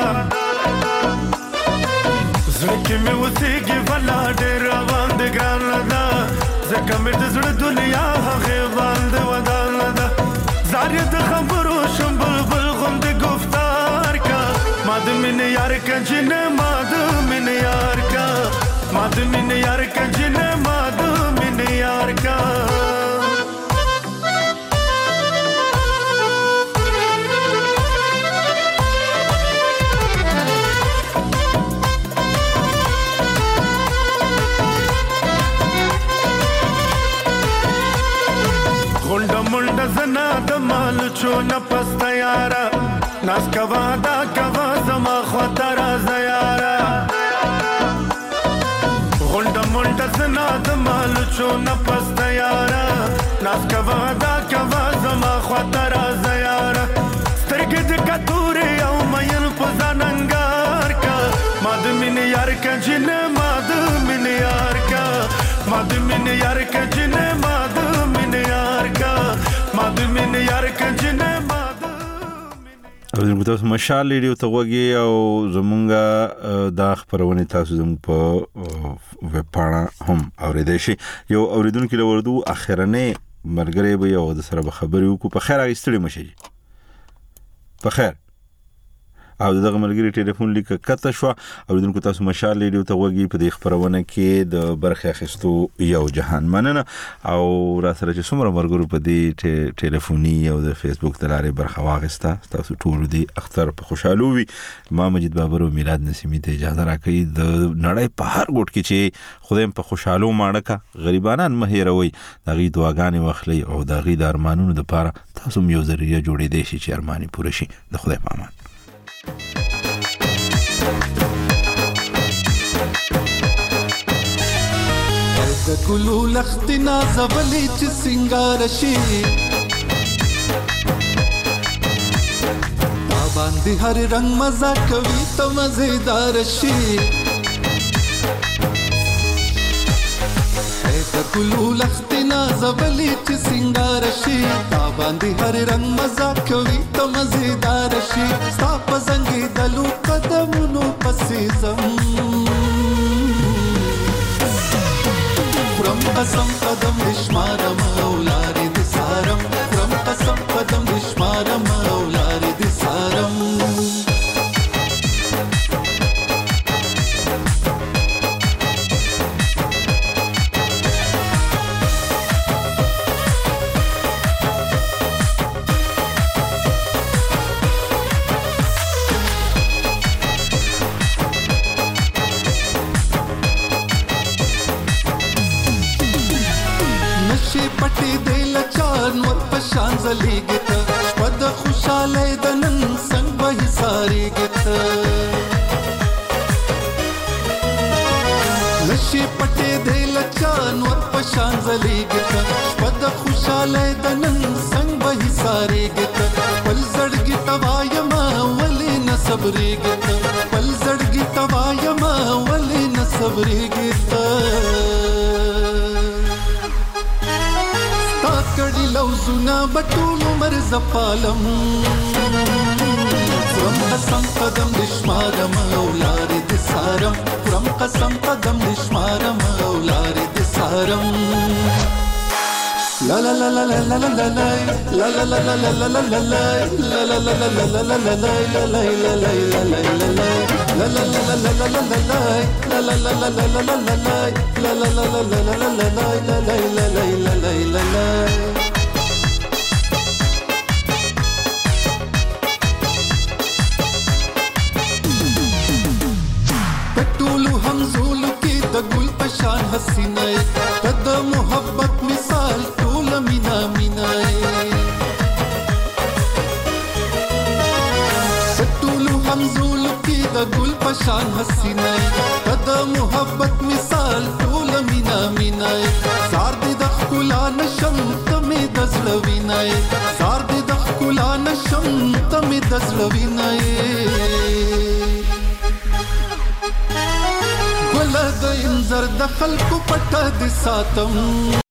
زړه کې مې اوسېږي ولا ډېر باندې ګران ده ځکه مې د زړه دنیا هغې باندې ودان ده زار یې د خبرو شم بلبل غوندې گفتار کا ما د مینې یار کا جنې ما د مینې یار کا ما د مینې یار کا جنې ما د مینې یار کا غونډه منډه زنا د مال چونه پسته یاره ناس کوا دا کوا زما خواته راځه یاره غونډه منډه زنا د مال چونه پسته یاره ناس کوا دا کوا زما خواته راځه یاره سترګې د کتورې او مین په ځان انګار کا ما د مینې یار کا جنې ما د مینې یار کا ما د مینې یار کا جنې ما د مینې یار کا ما د مینې یار کا جنې ما زموږ تاسو مشال ریډیو ته وګورئ او زمونږه دا خبرونه تاسو زموږ په ویب پاڼه هم اوریدئ شئ یو اوریدونکو له وردو اخرنه مرګري به یو د سره خبرې وکړو په خیر ایستړي مشي په خیر او دغه ملګری ټلیفون لیک کته شو اوریدونکو تاسو مشال ریډیو ته وګورئ په دې خبرونه کې د برخه اخیستو یو جهان مننه او را سره چې څومره مرګرو په دې ټلیفوني او د فیسبوک تلارې برخه واغسته تاسو ټول دې اختر په خوشاله وي ما مجید بابر او میلاد نسیمی ته اجازه راکړي د نړۍ په هر ګوټ کې چې خدای په خوشاله ماړه غریبانان مهیروي دغه دعاګانې واخلي او دغه د ارمانونو لپاره تاسو یو ذریعہ جوړې دي چې ارمانی پوره شي د خدای په امان د ګلو لختنا زولې چې سنگار شي تا باندې هر رنگ مزه کوي ته مزیدار شي د ګلو لختنا زولې چې سنگار شي تا باندې هر رنگ مزه کوي ته مزیدار شي ستا په زنګي دلو قدمونو پسې زم فرم قسم قدم دشمارم اولارې د سارم فرم قسم قدم دشمارم اولارې د سارم پټې دې لچان ور پشان زليږي ته پد خوشاله دنن څنګه به ساريږي ته نشي پټې دې لچان ور پشان زليږي ته پد خوشاله دنن څنګه به ساريږي ته پل زړګي توایم ولې نصبريږي ته پل زړګي توایم ولې نصبريږي ته کړي لوزونه بټول عمر زپالم فرم قسم قدم دشمارم اولارې د سارم فرم قسم قدم دشمارم اولارې د سارم لا لا لا لا لا لا لا لا لا لا لا لا لا لا لا لا پټولو همزولو کې د ګل پشان حسینه تد محبت مثال ټول مینا مینا پټولو همزولو کې د ګل پشان حسینه تد محبت مثال ټول مینا مینا زار دې د خلا نشم تمه دزلوینای زار دې د خلا نشم تمه دزلوینای ګل د انځر د خلکو پټه د ساتم